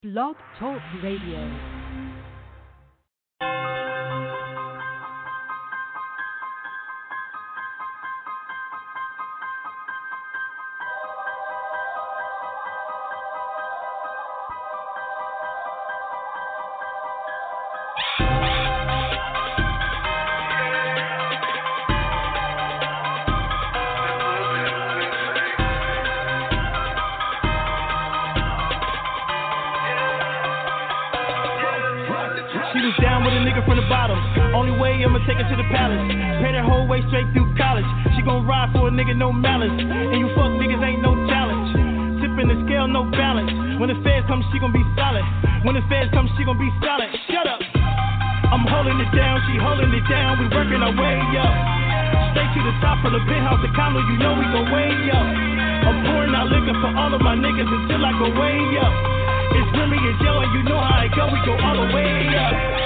Blog Talk Radio. From the bottom, only way I'ma take her to the palace. Pay that whole way straight through college. She gon' ride for a nigga, no malice. And you fuck niggas ain't no challenge. Tipping the scale, no balance. When the feds come, she gon' be solid. When the feds come, she gon' be solid. Shut up. I'm holding it down, she holding it down. We working our way up. Straight to the top of the penthouse, the condo, you know we gon' way up. I'm pouring out liquor for all of my niggas until I go way up. It's Remy and Joe, and you know how it go. We go all the way up.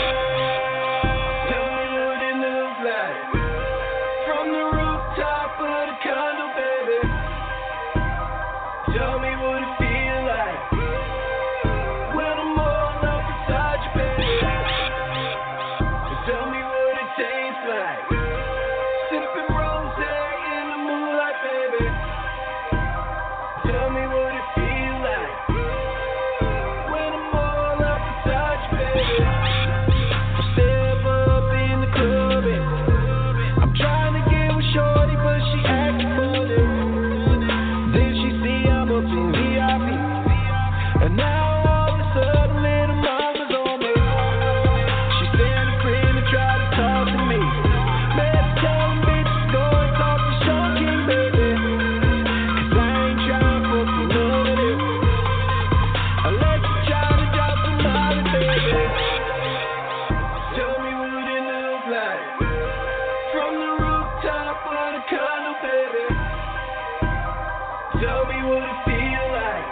Tell me what it feel like when I'm all up beside you, baby. Tell me what it tastes like, sipping rosé in the moonlight, baby. Tell me what it feel like when I'm all up beside you, baby. I step up in the club and I'm trying to get with shorty, but she acting funny. And now all of a sudden little mama's on me. She sent a friend to try to talk to me. Better tell them bitches go and talk to Sean King, baby. Cause I ain't trying to fuck with none of this. Unless you try to drop some money, baby. Tell me what it look like from the rooftop of the condo, baby. Tell me what it feel like.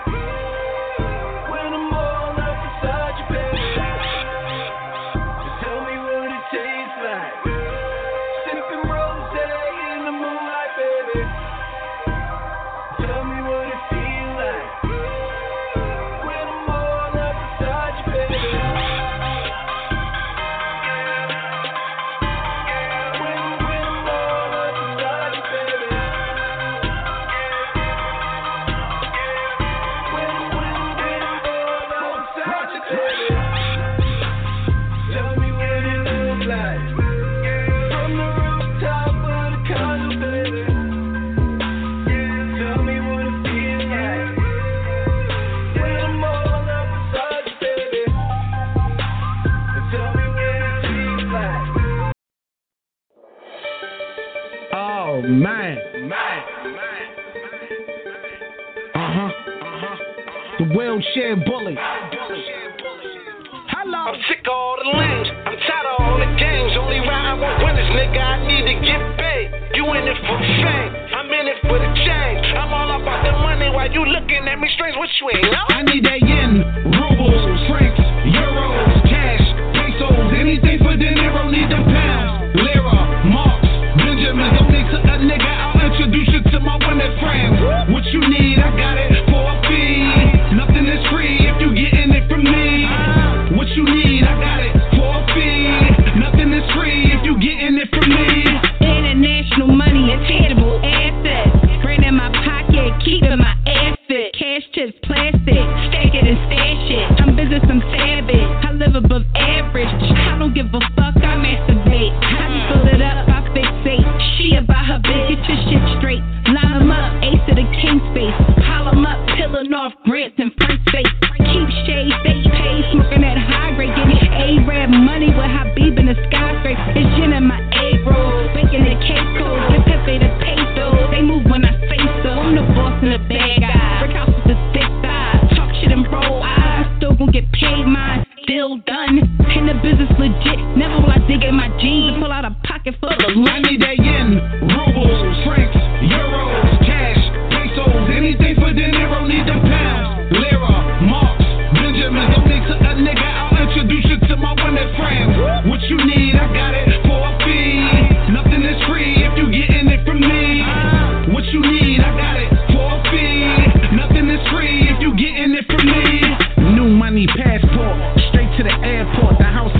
Man. The wheelchair bully. Hello. I'm sick of all the lanes. I'm tired of all the games. Only ride with winners, nigga. I need to get paid. You in it for fame. I'm in it for the change. I'm all about the money while you looking at me strange. What you ain't know? I need that yen, rubles, francs, euros, cash, pesos, anything for De Niro. Need the pounds, lira, marks, Benjamin. Don't need to a nigga. I'll introduce you to my women friends. What you need, I got it for a fee. Nothing is free if you getting it from me. What you need, I got it for a fee. Nothing is free if you getting it from me. International money, intangible assets. Brain in my pocket, keeping my ass fit. Cash tips, plastic. Stack it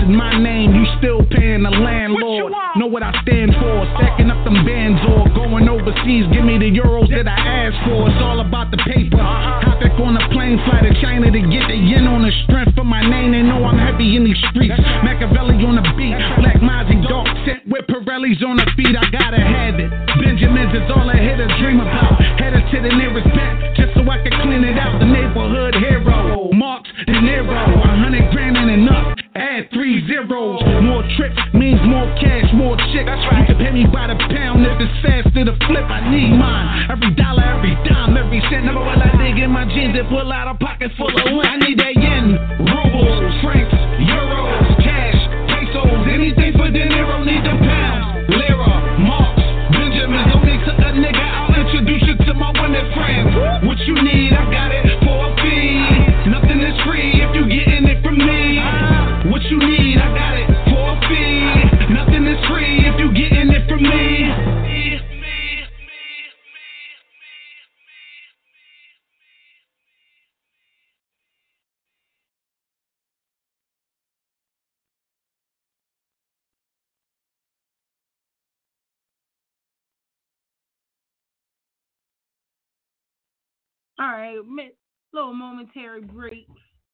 is my name, you still paying the landlord. Know what I stand for, stacking up them bands or going overseas, give me the euros that I asked for. It's all about the paper. Hop on a plane, fly to China to get the yen on the strength of my name. They know I'm heavy in these streets. Machiavelli on the beat, Black Mozzie Dark Scent with Pirellis on the feet. I gotta have it. Benjamins is all I hit a dream about. Headed to the nearest bank just so I can clean it out. The neighborhood hero, Marks De Niro. 100 grand and enough. Add 3 zeros. More trips means more cash, more chicks. You can pay me by the pound if it's faster to flip. I need mine. Every dollar, every dime, every cent. Never will I dig in my jeans and pull out a pocket full of lint. I need that yen, rubles, francs, euros, cash, pesos, anything for De Niro. Need the pounds, lira, marks, Benjamins. Don't need to a nigga. I'll introduce you to my winning friends. What you need, I got it for a fee. Nothing is free if you getting it from me. What you need, I got it for a fee. Nothing is free if you getting it from me. All right, little momentary break.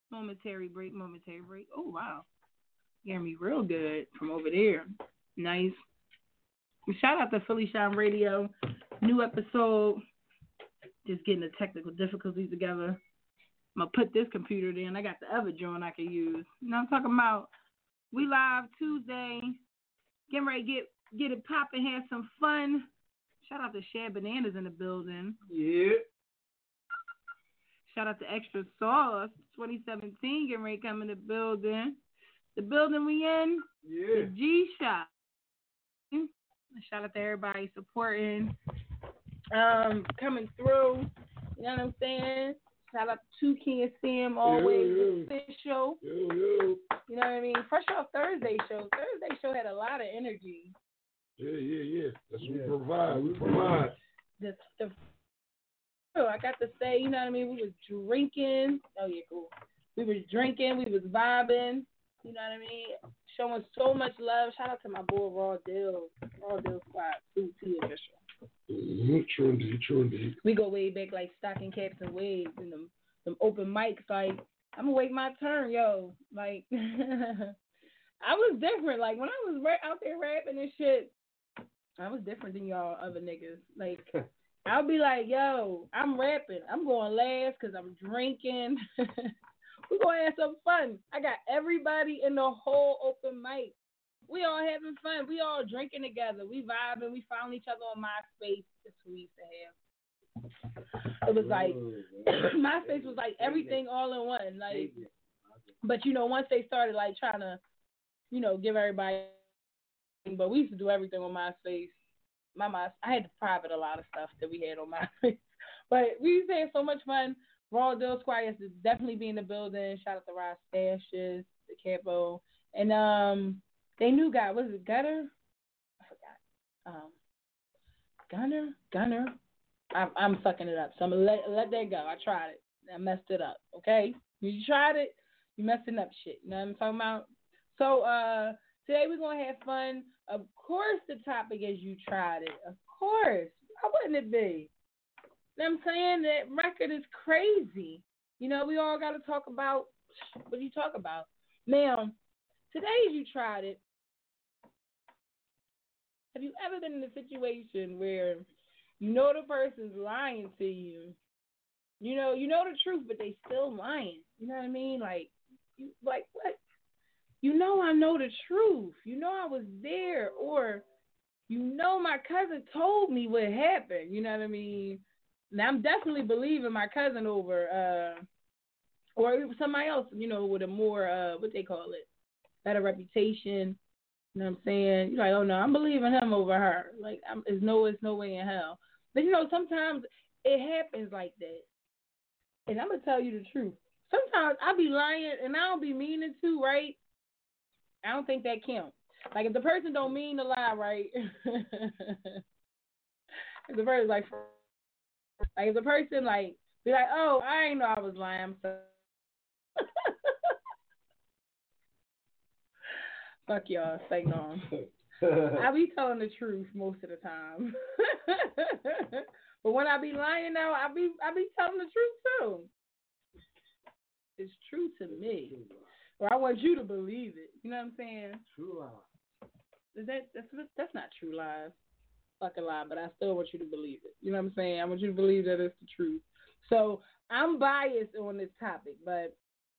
Oh, wow. Getting me real good from over there. Nice. Shout out to Philly Shine Radio. New episode. Just getting the technical difficulties together. I'm going to put this computer in. I got the other joint I can use. You know what I'm talking about? We live Tuesday. Getting ready to get it popping, have some fun. Shout out to Shad Bananas in the building. Yeah. Shout out to Extra Sauce 2017 getting ready to come in the building. The building we in, the G Shop. Shout out to everybody supporting, coming through. You know what I'm saying? Shout out to Toucan Sam, always official. You know what I mean? Fresh off Thursday show. Thursday show had a lot of energy. Yeah. That's what we provide. We provide. I got to say, you know what I mean? We was drinking. Oh, yeah, cool. We was drinking. We was vibing. You know what I mean? Showing so much love. Shout out to my boy, Raw Deal Squad, 2T official. True indeed. We go way back like stocking caps and waves and them open mics. Like, I'm going to wait my turn, yo. Like, I was different. Like, when I was out there rapping and shit, I was different than y'all other niggas. Like, I'll be like, yo, I'm rapping. I'm going last because I'm drinking. We're going to have some fun. I got everybody in the whole open mic. We all having fun. We all drinking together. We vibing. We found each other on MySpace. That's what we used to have. It was like, MySpace was like everything all in one. Like, but, you know, once they started like trying to, you know, give everybody, but we used to do everything on MySpace. I had to private a lot of stuff that we had on MySpace. But we used to have so much fun. Raw Deal Squad is definitely be in the building. Shout out to Ross Stashes, the Capo. And they new guy, was it Gunner? I forgot. Gunner. I'm fucking it up. So I'm gonna let that go. I tried it. I messed it up. Okay? You tried it, you messing up shit. You know what I'm talking about? So today we're gonna have fun. Of course the topic is you tried it. Of course. Why wouldn't it be? You know what I'm saying? That record is crazy. You know, we all got to talk about what do you talk about. Now, today you tried it. Have you ever been in a situation where you know the person's lying to you? You know the truth, but they still lying. You know what I mean? Like what? You know I know the truth. You know I was there, or you know my cousin told me what happened. You know what I mean? Now, I'm definitely believing my cousin over, or somebody else, you know, with a more, what they call it, better reputation. You know what I'm saying? You're like, oh, no, I'm believing him over her. Like, there's no way in hell. But, you know, sometimes it happens like that. And I'm going to tell you the truth. Sometimes I be lying, and I don't be meaning to, right? I don't think that counts. Like, if the person don't mean to lie, right? If the person's like if the person, like, be like, oh, I ain't know I was lying. I'm sorry. Fuck y'all. Stay on. I be telling the truth most of the time. But when I be lying now, I be telling the truth too. It's true to me. Or I want you to believe it. You know what I'm saying? True lie. That's not true lies. Fucking lie, but I still want you to believe it. You know what I'm saying? I want you to believe that it's the truth. So I'm biased on this topic, but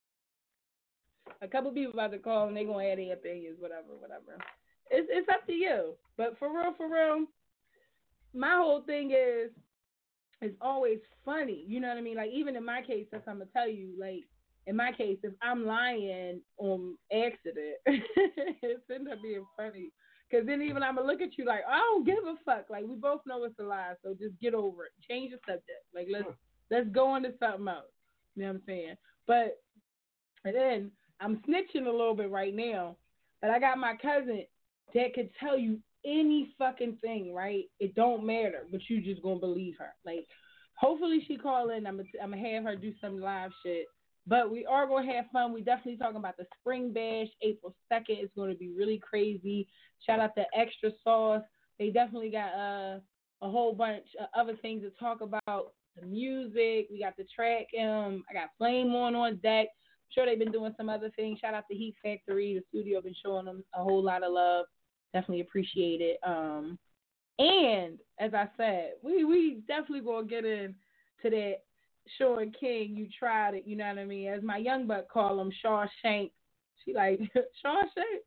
a couple people about to call and they gonna add their opinions, whatever. It's up to you. But for real, my whole thing is it's always funny. You know what I mean? Like even in my case, that's what I'm gonna tell you. Like in my case, if I'm lying on accident, it's end up being funny. Because then even I'm going to look at you like, I don't give a fuck. Like, we both know it's a lie, so just get over it. Change the subject. Like, let's go into something else. You know what I'm saying? But, and then I'm snitching a little bit right now, but I got my cousin that could tell you any fucking thing, right? It don't matter, but you just going to believe her. Like, hopefully she call in. I'm going to have her do some live shit. But we are going to have fun. We definitely talking about the Spring Bash, April 2nd. It's going to be really crazy. Shout out to Extra Sauce. They definitely got a whole bunch of other things to talk about. The music. We got the track. I got Flame on deck. I'm sure they've been doing some other things. Shout out to Heat Factory. The studio been showing them a whole lot of love. Definitely appreciate it. And, as I said, we definitely going to get into that Sean King, you tried it, you know what I mean? As my young buck call him, Shawshank. She like, Shawshank?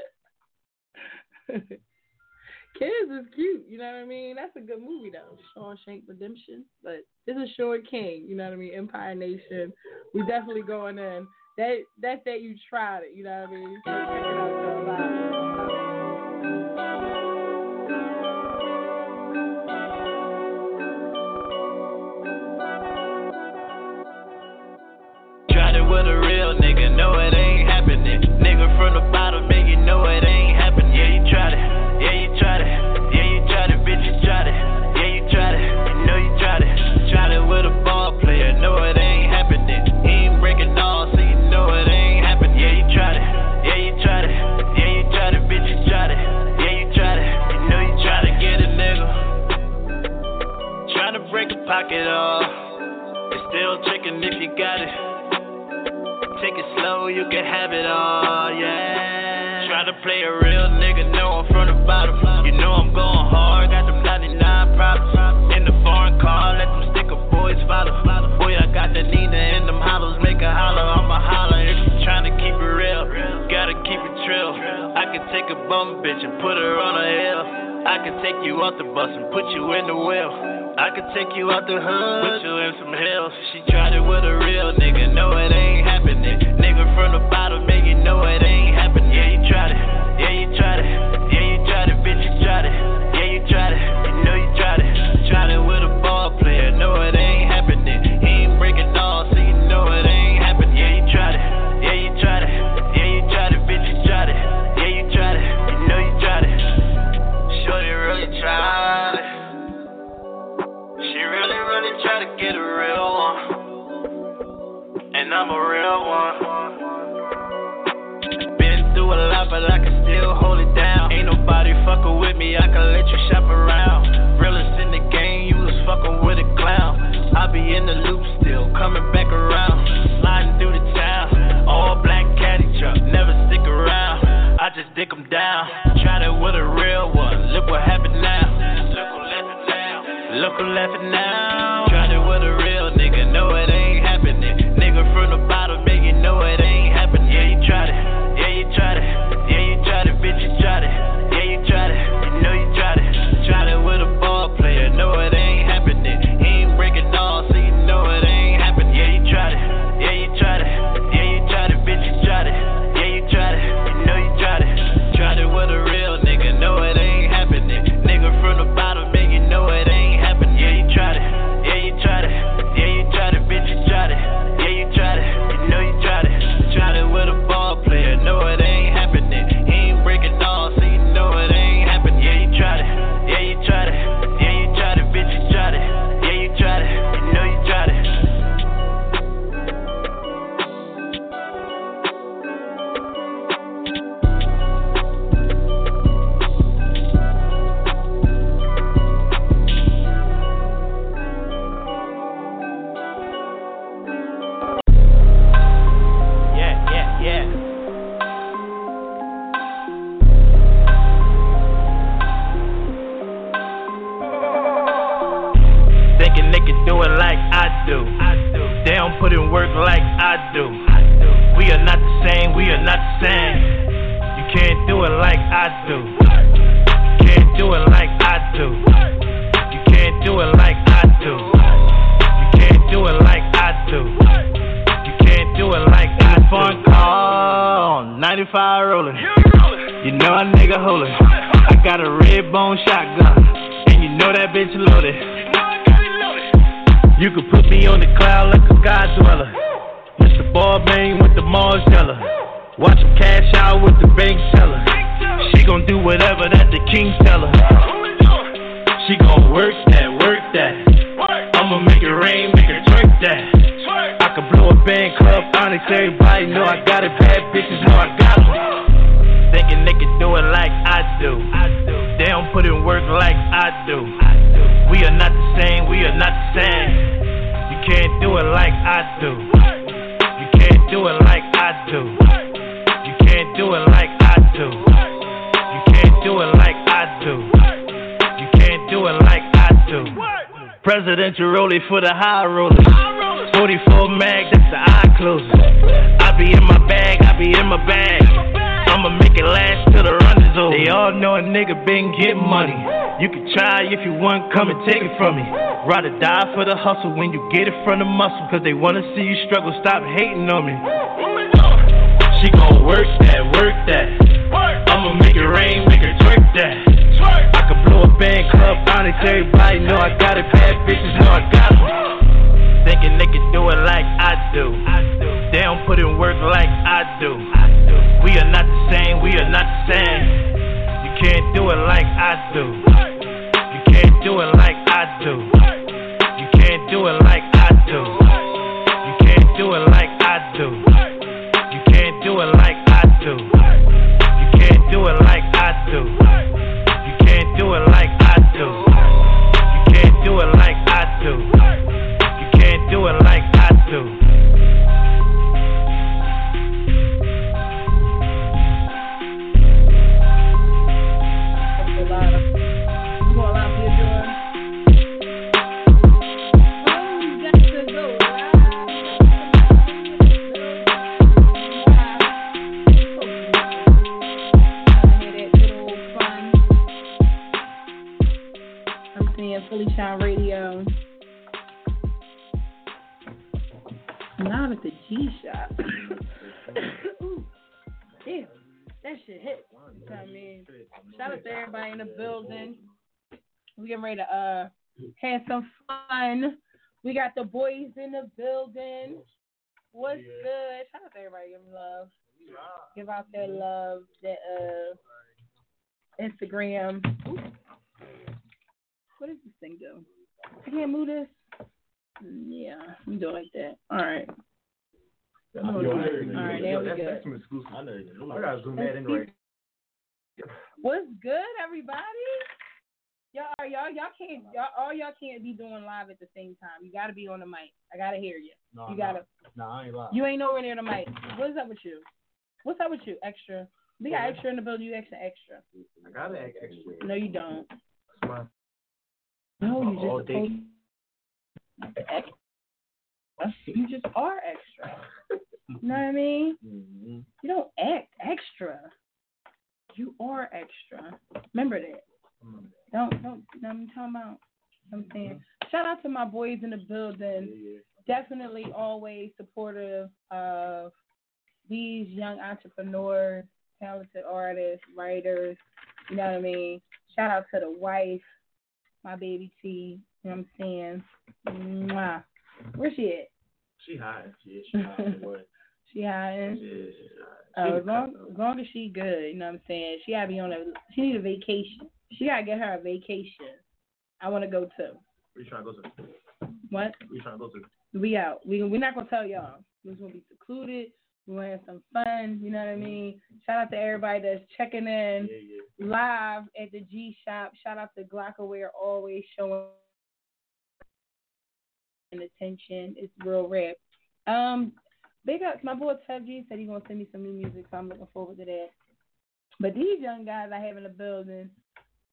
Kids is cute, you know what I mean? That's a good movie, though. Shawshank Redemption. But this is Sean King, you know what I mean? Empire Nation. We definitely going in. That's that you tried it, you know what I mean? So check it out, live. With a real nigga, no it ain't happening. Nigga from the bottom, make you know it ain't happening. Yeah, you tried it. Yeah, you tried it. Yeah, you tried it, bitch, you tried it. Yeah, you tried it. You know you tried it. Tried it with a ball player, no it ain't happening. He ain't breaking all, so you know it ain't happening. Yeah, you tried it. Yeah, you tried it. Yeah, you tried it, bitch, you tried it. Yeah, you tried it. You know you tried to get a nigga. Trying to break a pocket off. It's still tricking if you got it. Take it slow, you can have it all, yeah. Try to play a real nigga, know I'm from the bottom. You know I'm going hard, got them 99 problems. In the foreign car, let them sticker boys follow. Boy, I got the Nina in them hollows, make a holler, I'ma holler. If you tryna keep it real, gotta keep it trill. I can take a bum bitch and put her on a hill. I can take you off the bus and put you in the wheel. I could take you out the hood, put you in some hills. She tried it with a real nigga, no it ain't happening. Nigga from the bottom, make you know it ain't happening. Yeah, you tried it. Yeah, you tried it. Yeah, you tried it, bitch, you tried it. Yeah, you tried it. You know you tried it. Tried it with a ball player, no it ain't happening. He ain't breaking all, so you know it ain't happening. Yeah, you tried it. Yeah, you tried it. Yeah, you tried it, bitch, you tried it. Yeah, you tried it. You know you tried it. Shorty really tried it. She really try to get a real one. And I'm a real one. Been through a lot, but I can still hold it down. Ain't nobody fucking with me, I can let you shop around. Realest in the game, you was fucking with a clown. I be in the loop still, coming back around. Sliding through the town, all black caddy truck, never stick around. I just dick them down. Tried it with a real one, look what happened now. Look who laughing now. Tried it with a real nigga, no it ain't happening. Nigga from the bottom, make you know it ain't happening. Yeah, you tried it. Yeah, you tried it. Yeah, you tried it, bitch, you tried it. Yeah, you tried it. You know you tried it. Tried it with a ball player, no it ain't happening. He ain't breaking all, so you know it ain't happening. Yeah, you tried it. Yeah, you tried it. Yeah, you tried it, bitch, you tried it. Yeah, you tried it. You know you tried it. Tried it with a real nigga, no it ain't happening. Nigga from the bottom, make you know it ain't happening. Yeah, you tried it. like I do. They don't put in work like I do. We are not the same, we are not the same. You can't do it like I do. You can't do it like I do. You can't do it like I do. You can't do it like I do. You can't do it like I do. Phone call, 95 rolling. You know a nigga holding. I got a red bone shotgun, and you know that bitch loaded. You could put me on the cloud like a sky dweller. Mr. Ballbang with the Mars teller. Watch him cash out with the bank teller. She gon' do whatever that the king tell her. She gon' work that, work that. I'ma make it rain, make her twerk that. I could blow a band club, Onyx, everybody know I got it. Bad bitches know I got them. Thinking they can do it like I do. They don't put in work like I do. We are not the same, we are not the same. You can't do it like I do. You can't do it like I do. You can't do it like I do. You can't do it like I do. You can't do it like I do. Presidential rollie for the high rollers. 44 mag, that's the eye closer. I be in my bag, I be in my bag. I'ma make it last till the run is over. They all know a nigga been getting money. You can try if you want, come and take it from me. Ride or die for the hustle when you get it from the muscle. Cause they wanna see you struggle, stop hating on me. She gon' work that, work that. I'ma make it rain, make her twerk that. I could blow a band club, Onyx, everybody know I got it. Bad bitches know I got them. Thinking they can do it like I do. They don't put in work like I do. We are not the same, we are not the same. You can't do it like I do. You can't do it like I do. You can't do it like I do. You can't do it like I do. You can't do it like I do. You can't do it like I do. You can't do it like I do. You can't do it like I do. You can't do it like I do. Fully Shine Radio. Now at the G Shop. Ooh, damn, that shit hit. You know what I mean? Shout out to everybody in the building. We getting ready to have some fun. We got the boys in the building. What's good? Shout out to everybody giving love. Give out their love. That Instagram. Ooh. What does this thing do? I can't move this? Yeah, let me do it like that. All right. All right, there we go. That's some exclusive. I know. I gotta zoom that in right. What's good, everybody? Y'all can't be doing live at the same time. You gotta be on the mic. I gotta hear you. No, you gotta. No, I ain't live. You ain't nowhere near the mic. What's up with you? What's up with you? Extra. We got extra in the building. You extra. I gotta act extra. No, you don't. That's my. No, you just extra. You just are extra. You know what I mean? Mm-hmm. You don't act extra. You are extra. Remember that. Don't. I'm talking about. I'm saying. Shout out to my boys in the building. Yeah. Definitely always supportive of these young entrepreneurs, talented artists, writers. You know what I mean? Shout out to the wife. My baby T, you know what I'm saying? Mwah. Where's she at? She hiding. She hiding. She hiding? Yeah, she's hiding. As long as she good, you know what I'm saying? She gotta be she need a vacation. She gotta get her a vacation. I wanna go too. Where you trying to go to? What? Where you trying to go to? We out. We're not gonna tell y'all. We're just gonna be secluded. We're gonna have some fun, you know what I mean? Shout out to everybody that's checking in live at the G Shop. Shout out to Glockaware, always showing attention. It's real rap. Big up, my boy Tev G said he's gonna send me some new music, so I'm looking forward to that. But these young guys I have in the building, we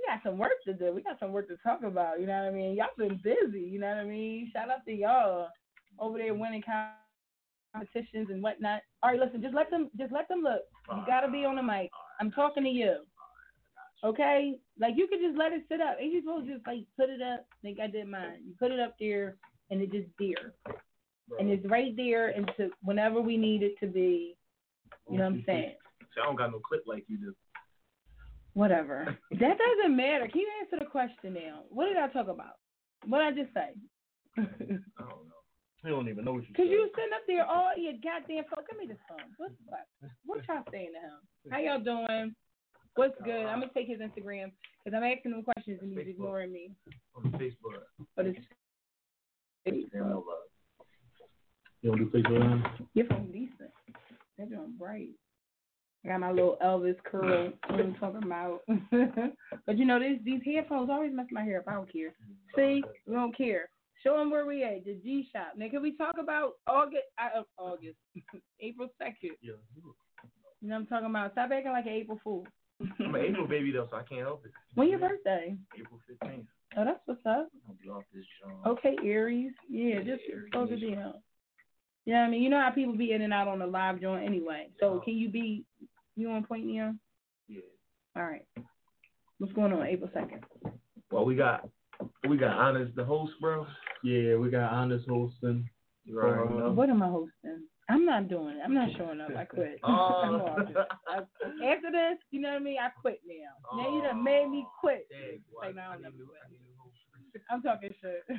got some work to do. We got some work to talk about. You know what I mean? Y'all been busy. You know what I mean? Shout out to y'all over there winning competitions and whatnot. All right, listen. Just let them look. You gotta be on the mic. I'm talking to you. Okay? Like you could just let it sit up. Ain't you supposed to just like put it up? Like I did mine. You put it up there and it just there. Bro. And it's right there until whenever we need it to be. You know what I'm saying? See, I don't got no clip like you do. Whatever. That doesn't matter. Can you answer the question now? What did I talk about? What did I just say? I don't know. He don't even know what you said. Because you sitting up there all your goddamn phone. Give me this phone. What y'all saying to him? How y'all doing? What's good? I'm going to take his Instagram because I'm asking him questions and he's ignoring me. On Facebook. But it's Facebook. You don't do Facebook? Your phone decent. They're doing bright. I got my little Elvis curl. What I'm talking about. But you know, these headphones always mess my hair up. I don't care. See, we don't care. Show them where we at. The G Shop. Now, can we talk about August? April 2nd. Yeah. You know what I'm talking about? Stop acting like an April Fool. I'm an April baby though, so I can't help it. When your birthday? April 15th. Oh, that's what's up. I'll be off this job. Okay, Aries. Yeah, just close it down. You know what I mean? You know how people be in and out on the live joint anyway. So can you on point, Neon? Yeah. All right. What's going on April 2nd? Well, we got Honest the host, bro. Yeah, we got Honest hosting. What am I hosting? I'm not doing it. I'm not showing up. I quit. I'm off it. After this, you know what I mean? I quit now. Now you done made me quit. Like, no, I'll never quit. I'm talking shit.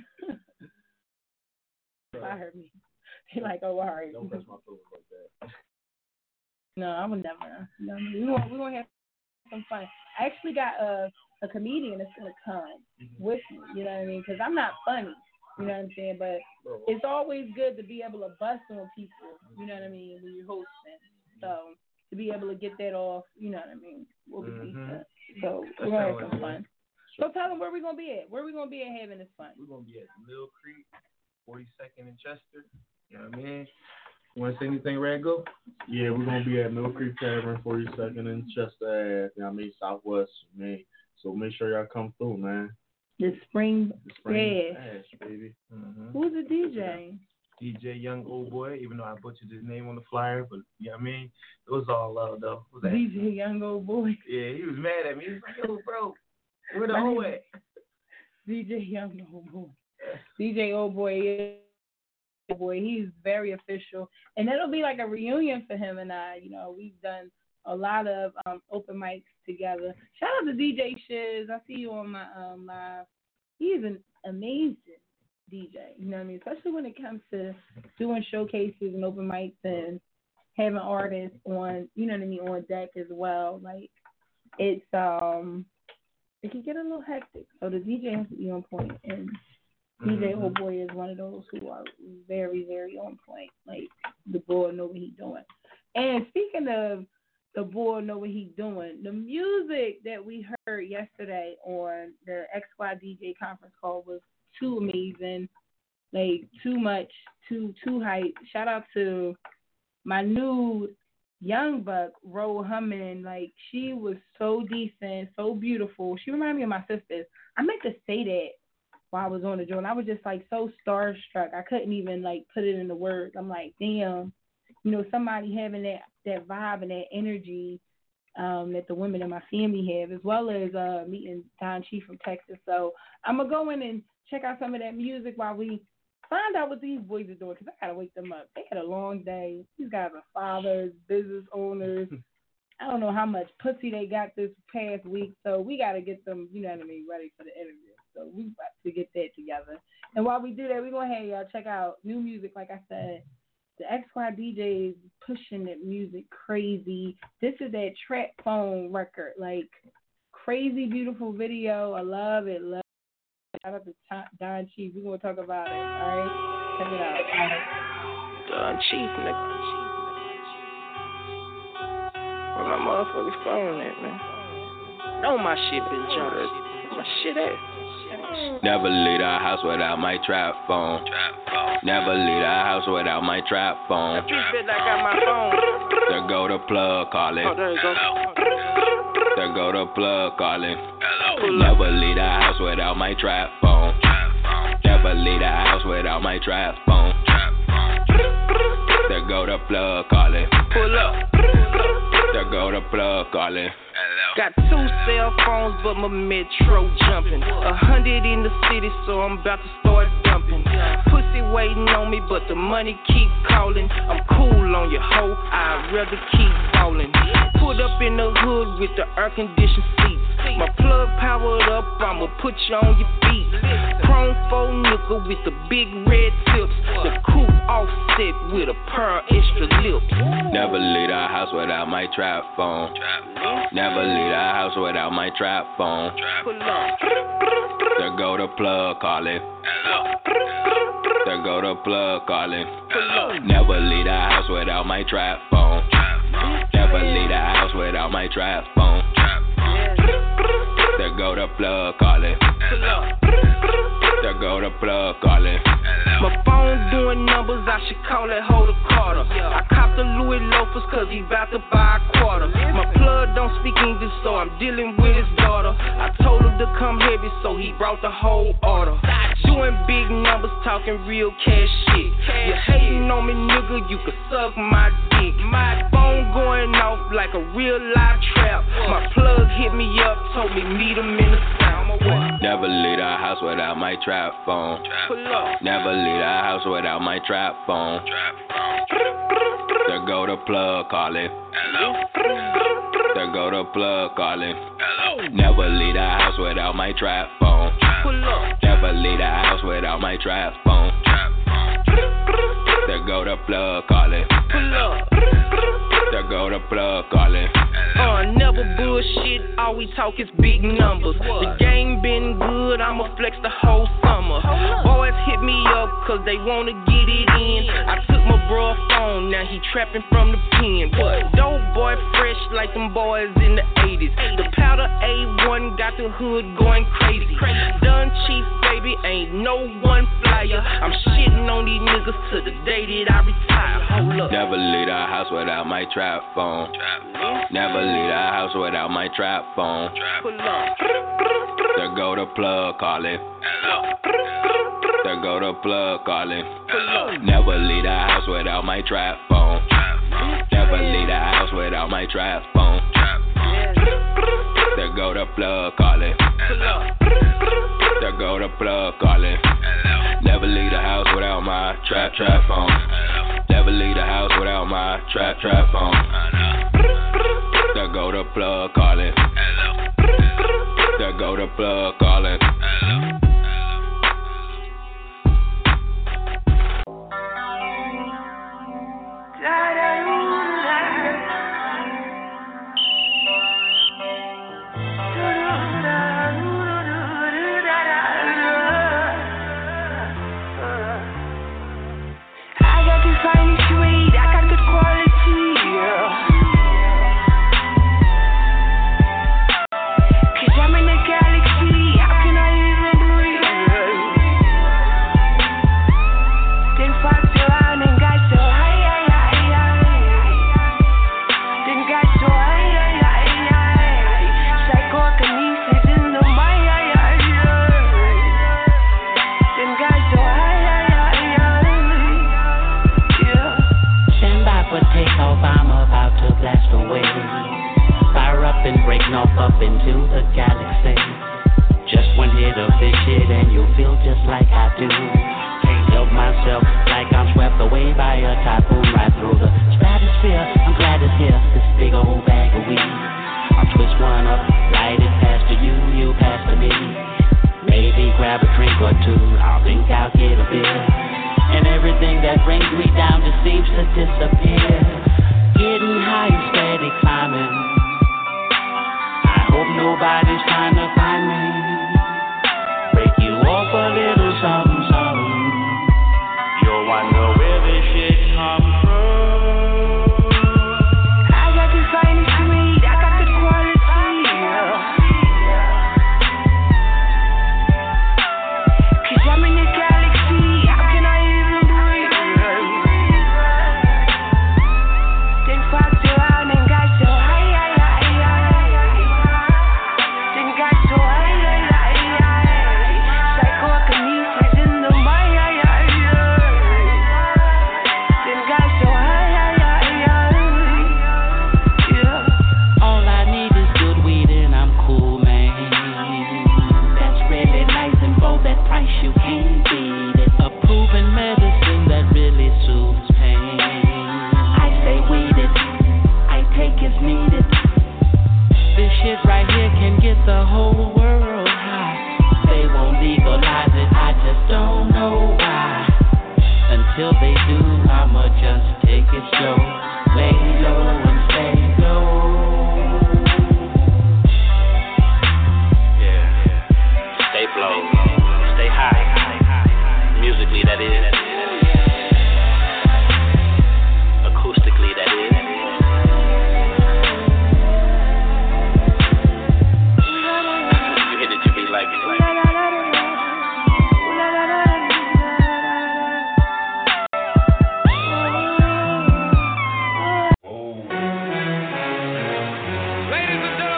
Fire me. He like, oh, all right. Don't press my phone like that. No, I would never. No, we're gonna have some fun. I actually got a comedian that's gonna come with me. You know what I mean? Because I'm not funny. You know what I'm saying? But it's always good to be able to bust on people. You know what I mean? When you're hosting, so to be able to get that off. You know what I mean? Will be decent. So we're gonna have some fun. So tell them where we're gonna be at. Where we gonna be at having this fun? We're gonna be at Mill Creek, 42nd and Chester. You know what I mean? You want to say anything, Rago? Yeah, we're going to be at Mill Creek Tavern, 42nd and Chester Ave. You know what I mean? Southwest, man. So make sure y'all come through, man. The Spring Bash, baby. Who's the DJ? DJ Young Old Boy, even though I butchered his name on the flyer, but you know what I mean? It was all love, though. DJ Young Old Boy. Yeah, he was mad at me. He was like, yo, bro, where the whole way? DJ Young Old Boy. DJ Old Boy, boy, he's very official, and it'll be like a reunion for him and I. You know, we've done a lot of open mics together. Shout out to DJ Shiz. I see you on my live. He's an amazing DJ. You know what I mean? Especially when it comes to doing showcases and open mics and having artists on, you know what I mean, on deck as well. Like it can get a little hectic. So the DJ has to be on point, and DJ Old Boy is one of those who are very, very on point. Like, the boy know what he doing. And speaking of the boy know what he doing, the music that we heard yesterday on the XY DJ conference call was too amazing. Like, too much, too hype. Shout out to my new young buck, Ro Humming. Like, she was so decent, so beautiful. She reminded me of my sisters. I meant to say that while I was on the joint. I was just like so starstruck. I couldn't even like put it into words. I'm like, damn, you know, somebody having that vibe and that energy that the women in my family have, as well as meeting Don Chief from Texas. So I'm gonna go in and check out some of that music while we find out what these boys are doing, because I gotta wake them up. They had a long day. These guys are fathers, business owners. I don't know how much pussy they got this past week, so we gotta get them, you know what I mean, ready for the interview. So we about to get that together. And while we do that, we're going to have y'all check out new music. Like I said, the XY DJ is pushing that music crazy. This is that Trap Phone record. Like, crazy, beautiful video. I love it. Shout out to Don Chief. We're going to talk about it. All right? Check it out. Don Chief, nigga. Where my motherfucking phone at, man? Know my shit been jumped. My shit at. Never leave the house without my trap phone. Never leave the house without my trap phone. You said I got my phone. There go the plug calling. Oh, there you go. There go the plug calling. Hello. Never leave the house without my trap phone. Never leave the house without my trap phone. There go the plug calling. Pull up. There go the plug calling. Got 2 cell phones, but my metro jumping. 100 in the city, so I'm about to start dumping. Pussy waiting on me, but the money keep calling. I'm cool on your hoe, I'd rather keep ballin'. Put up in the hood with the air-conditioned seats. My plug powered up, I'ma put you on your feet. Chrome 4 nickel with the big red tips. The coupe offset with a pair of extra lips. Never leave the house without my trap phone. Never leave the house without my trap phone. There go the plug calling. There go the plug calling. Never leave the house without my trap phone. Never leave the house without my trap phone. There go the plug calling. There go the plug calling. My phone doing numbers, I should call that hoe the Carter. I copped the Louis loafers cause he bout to buy a quarter. My plug don't speak English, so I'm dealing with his daughter. I told him to come heavy, so he brought the whole order. Doing big numbers, talking real cash shit. You hating on me, nigga, you can suck my dick. My phone going off like a real live trap. My plug hit me up, told me meet him in the sound. Never leave the house without my trap phone. Never leave the house without my trap phone. There go the plug calling. There go the plug calling. Never leave the house without my trap phone. Never leave the house without my trap phone. There go the plug calling. There go the plug calling. Never bullshit, all we talk is big numbers. The game been good, I'ma flex the whole summer. Boys hit me up cause they wanna get it in. I took my bro phone, now he trapping from the pen. But dope boy fresh like them boys in the 80s. The powder A1 got the hood going crazy. Done cheap, baby, ain't no one flyer. I'm shitting on these niggas to the day that I retire. Hold up. Never leave the house without my trap phone. Never leave the house without my trap phone. There go the plug calling. There go the plug calling. Never leave the house without my trap phone. Never leave the house without my trap phone. There go the plug calling. There go the plug calling. Never leave the house without my trap phone. Never leave the house without my trap phone. There go the plug calling. There go the plug calling. Up into the galaxy. Just one hit of this shit and you'll feel just like I do. Can't help myself, like I'm swept away by a typhoon right through the stratosphere. I'm glad it's here, this big old bag of weed. I'll twist one up, light it past to you, you pass to me. Maybe grab a drink or two, I think I'll get a beer. And everything that brings me down just seems to disappear. Getting high and steady climbing. Hope nobody's trying to find me. Break you off a little something, something. You'll wonder where this shit come from. I got the finest weed, I got the quality. Cause I'm in the galaxy, how can I even breathe? Then fucked around and got so high. So high.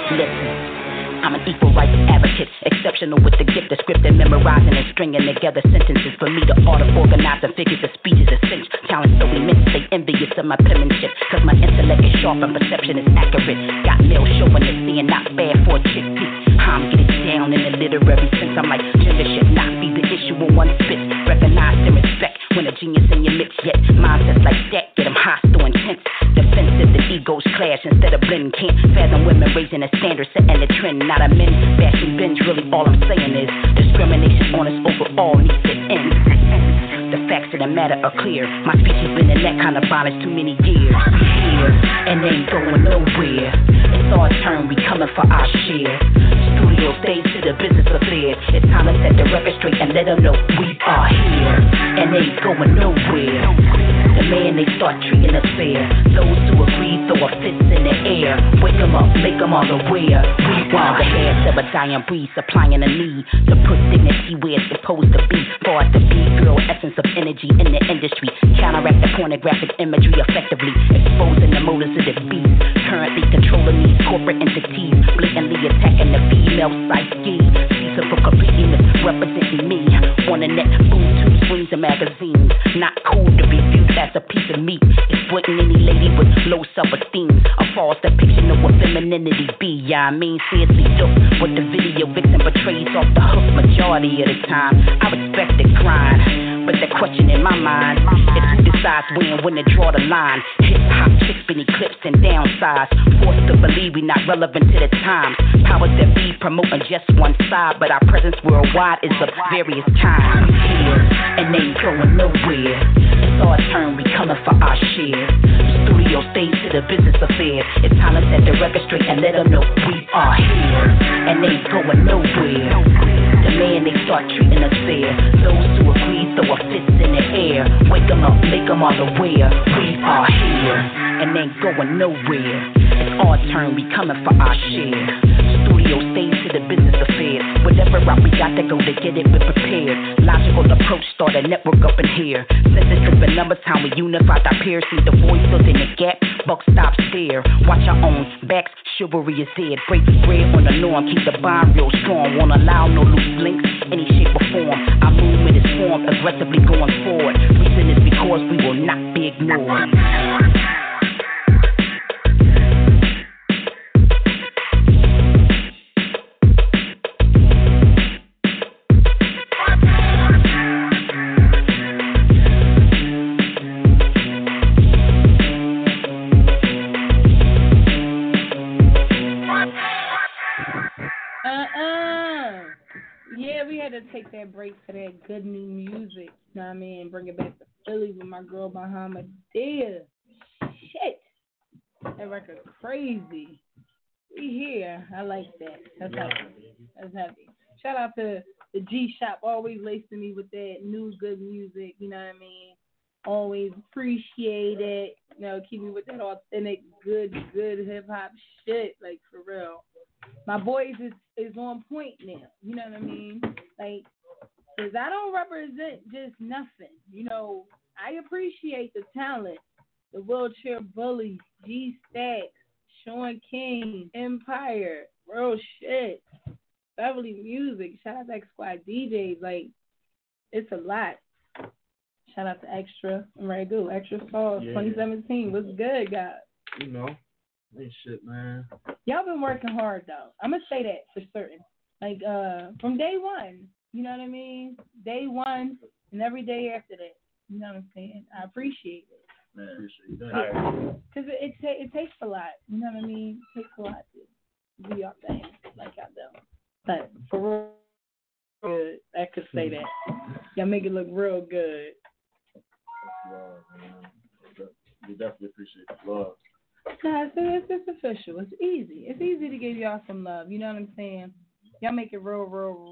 Listen. I'm an equal rights advocate, exceptional with the gift of script and memorizing and stringing together sentences. For me, the art of organizing figures of speech is essential. Talent so immense, they envious of my penmanship. Cause my intellect is sharp and perception is accurate. Got male chauvinist seeing not bad for a chick peek. I'm getting down in the literary sense. I'm like, gender should not be the issue when one spits. Recognize and respect when a genius in your mix. Yet mindsets like that get them hostile, intense. Defensive, the egos clash instead of blending. Can't fathom women raising a standard, setting the trend. Not a men bashing binge, really all I'm saying is discrimination on us overall needs to end. The facts of the matter are clear. My speech has been in that kind of violence too many years. We here and ain't going nowhere. It's our turn, we coming for our share. Studio stays to the business affairs. It's time to set the record straight and let them know we are here and ain't going nowhere. The man, they start treating us fair. Those who agree throw a fist in the air. Wake them up, make them all aware. We are the hands of a dying breed, supplying a need to put dignity where it's supposed to be. For us to be girl essence of energy in the industry. Counteract the pornographic imagery effectively, exposing the motives of the beast. Currently controlling these corporate entities, blatantly attacking the female psyche. Ceasing for completely misrepresenting me on the net, boom, screens and magazines. Not cool to be viewed as a piece of meat. Exploiting any lady with low self-esteem. A false depiction of what femininity be. Yeah, I mean, seriously dope. What the video vixen portrays off the hook majority of the time. I respect the grind, but the question in my mind is who decides when to draw the line. Hip hop chicks been eclipsed and downsized, forced to believe we not relevant to the times. Powers that be promoting just one side, but our presence worldwide is of various kinds. We here and ain't going nowhere. It's our turn, we coming for our share. The studio stays to the business affairs. It's time to set the record straight and let them know we are here and ain't going nowhere. The man, they start treating us fair. Those who agree throw a fist in the air. Wake them up, make them all aware. We are here and ain't going nowhere. It's our turn, we coming for our share. Studio stays to the business affairs. Whatever route we got to go to get it, we're prepared. Logical approach, start a network up in here. Census driven numbers, how we unified our peers. See the voice filled in the gap, buck stops there. Watch our own backs, chivalry is dead. Break bread on the norm, keep the bond real strong. Won't allow no loose links, any shape or form. Our movement is formed, aggressively going forward. Reason is because we will not be ignored. Yeah, we had to take that break for that good new music. You know what I mean? Bring it back to Philly with my girl Bahama Dia. Shit. That record crazy. We here. I like that. That's happy. That's happy. Shout out to the G Shop, always lacing me with that new good music. You know what I mean? Always appreciate it. You know, keep me with that authentic, good hip hop shit. Like, for real. My boys is on point now. You know what I mean? Like, because I don't represent just nothing. You know, I appreciate the talent. The Wheelchair Bully, G Stacks, Sean King, Empire, real shit. Beverly Music, shout out to X Squad DJs. Like, it's a lot. Shout out to Extra and Ragu. Extra Sauce, 2017. What's good, guys? You know, ain't shit, man. Y'all been working hard, though. I'm going to say that for certain. Like, from day one, you know what I mean? Day one and every day after that. You know what I'm saying? I appreciate it. Man, appreciate that. Because it takes a lot. You know what I mean? It takes a lot to do y'all thing like y'all do. But for real, I could say that. Y'all make it look real good. That's love, man. We definitely appreciate the love. Nah, it's official. It's easy. It's easy to give y'all some love. You know what I'm saying? Y'all make it real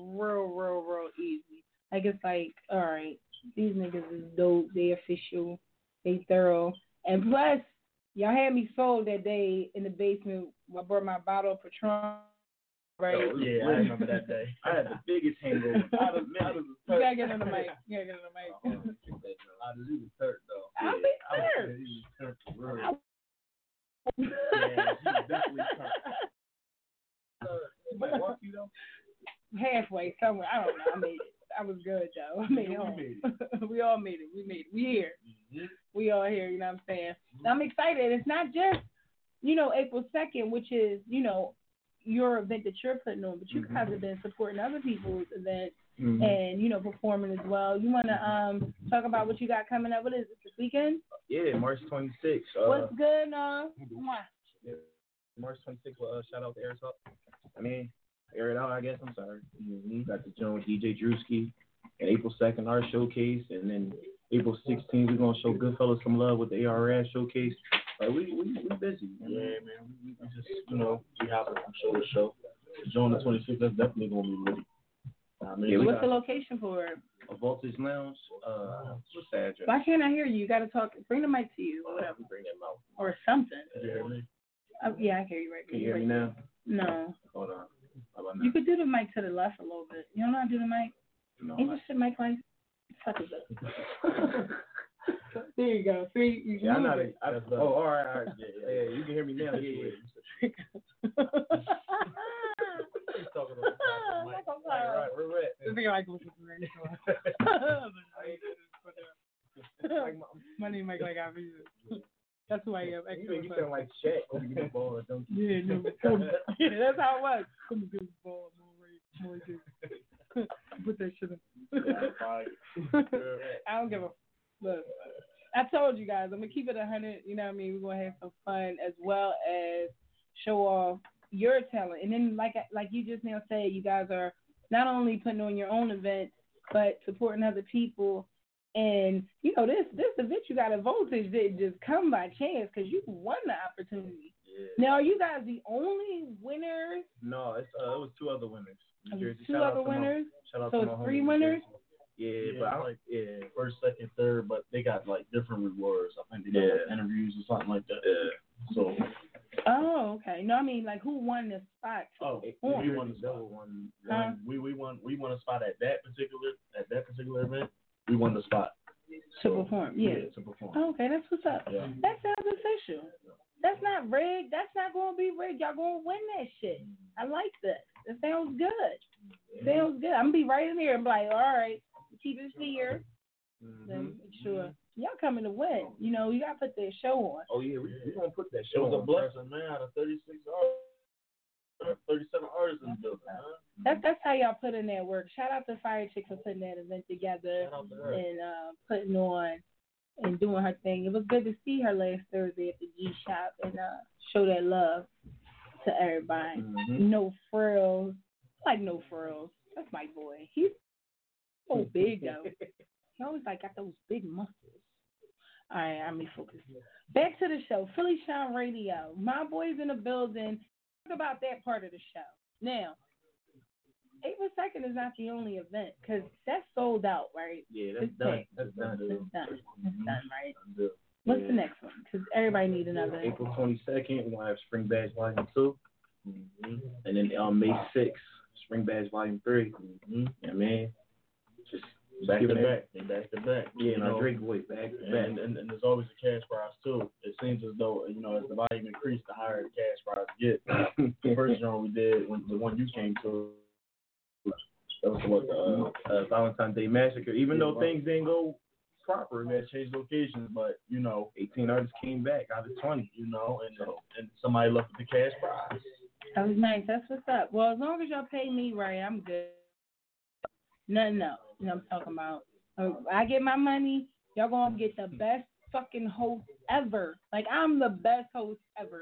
easy. Like, it's like, all right, these niggas is dope. They official. They thorough. And plus, y'all had me sold that day in the basement. I brought my bottle of Patron. Right? Oh, yeah, I remember that day. I had the biggest hangover. You gotta get on the mic. I was even hurt, though. I'll be hurt. He was hurt for real. Yeah, he was definitely hurt. Somebody walk you though? Halfway somewhere. I don't know. I made it. I was good though. I made it home. We all made it. We made it. We here. Mm-hmm. We all here. You know what I'm saying? I'm excited. It's not just, April 2nd, which is, your event that you're putting on, but you guys have been supporting other people's events and, performing as well. You want to talk about what you got coming up? What is it, this weekend? Yeah, March 26th. What's good, Come on. Yeah, March 26th, shout out to Air Talk. Air it out, I guess. I'm sorry. Got the joint with DJ Drewski. And April 2nd, our showcase. And then April 16th, we're going to show Goodfellas some love with the ARS showcase. We busy. Yeah, man. We just, we hop from show to show. Join the 26th, that's definitely going to be lit. What's the location for it? A Voltage Lounge. What's the address? Why can't I hear you? You got to talk. Bring the mic to you. Or whatever. Bring that out. Or something. Can you hear me? Yeah, I hear you right. Can you hear me now? No. Hold on. How about now? You could do the mic to the left a little bit. You don't know how to do the mic? No. Ain't just the mic like fuck is up. There you go. See, you can move it. All right. Yeah. You can hear me now. Yeah. Talking about right, we're ready. My name Mike like I That's who I am. You sound like Shaq. Come get the ball, don't you? Yeah, no. Yeah, that's how it was. Come and get the ball, more put that shit in. I don't give a look. I told you guys, I'm gonna keep it 100. You know what I mean? We're gonna have some fun as well as show off your talent. And then, like you just now said, you guys are not only putting on your own event, but supporting other people. And this event you got at Voltage didn't just come by chance because you won the opportunity. Yeah. Now, are you guys the only winners? No, it was two other winners. Two other winners? So it's 3 winners? Yeah, but I first, second, third, but they got like different rewards. I think they got like interviews or something like that. Yeah. So. Oh, okay. No, I mean like who won the spot? We won the spot. We won a spot at that particular event. We won the spot. To perform, yeah. To perform. Oh, okay, that's what's up. Yeah. That sounds official. That's not rigged. That's not going to be rigged. Y'all going to win that shit. I like that. That sounds good. Sounds good. I'm going to be right in here and be like, all right, keep it here. Then make sure. Y'all coming to win. You got to put that show on. Oh, yeah, we going to put that show on. It was a blessing, man, out of 36 hours. 37 artists in the building, huh? That's how y'all put in that work. Shout out to Fire Chick for putting that event together and putting on and doing her thing. It was good to see her last Thursday at the G Shop and show that love to everybody. No frills. No frills. That's my boy. He's so big though. He always got those big muscles. All right, I'm focused. Back to the show. Philly Shine Radio. My boy's in the building. About that part of the show. Now, April 2nd is not the only event because that's sold out, right? Yeah, that's done. That's done, right? What's the next one? Because everybody needs another. April 22nd, we're going to have Spring Bash Volume 2. And then May 6th, Spring Bash Volume 3. Yeah, man. Just back to back. Yeah, and our Drake boys back to back. And there's always a cash prize too. It seems as though, as the volume increased, the higher the cash prize get. The first joint we did, the one you came to, that was the Valentine's Day Massacre. Even though things didn't go proper, we had changed locations, but 18 artists came back out of 20, and somebody left with the cash prize. That was nice. That's what's up. Well, as long as y'all pay me right, I'm good. Nothing else. I'm talking about. I get my money, y'all gonna get the best fucking host ever. I'm the best host ever.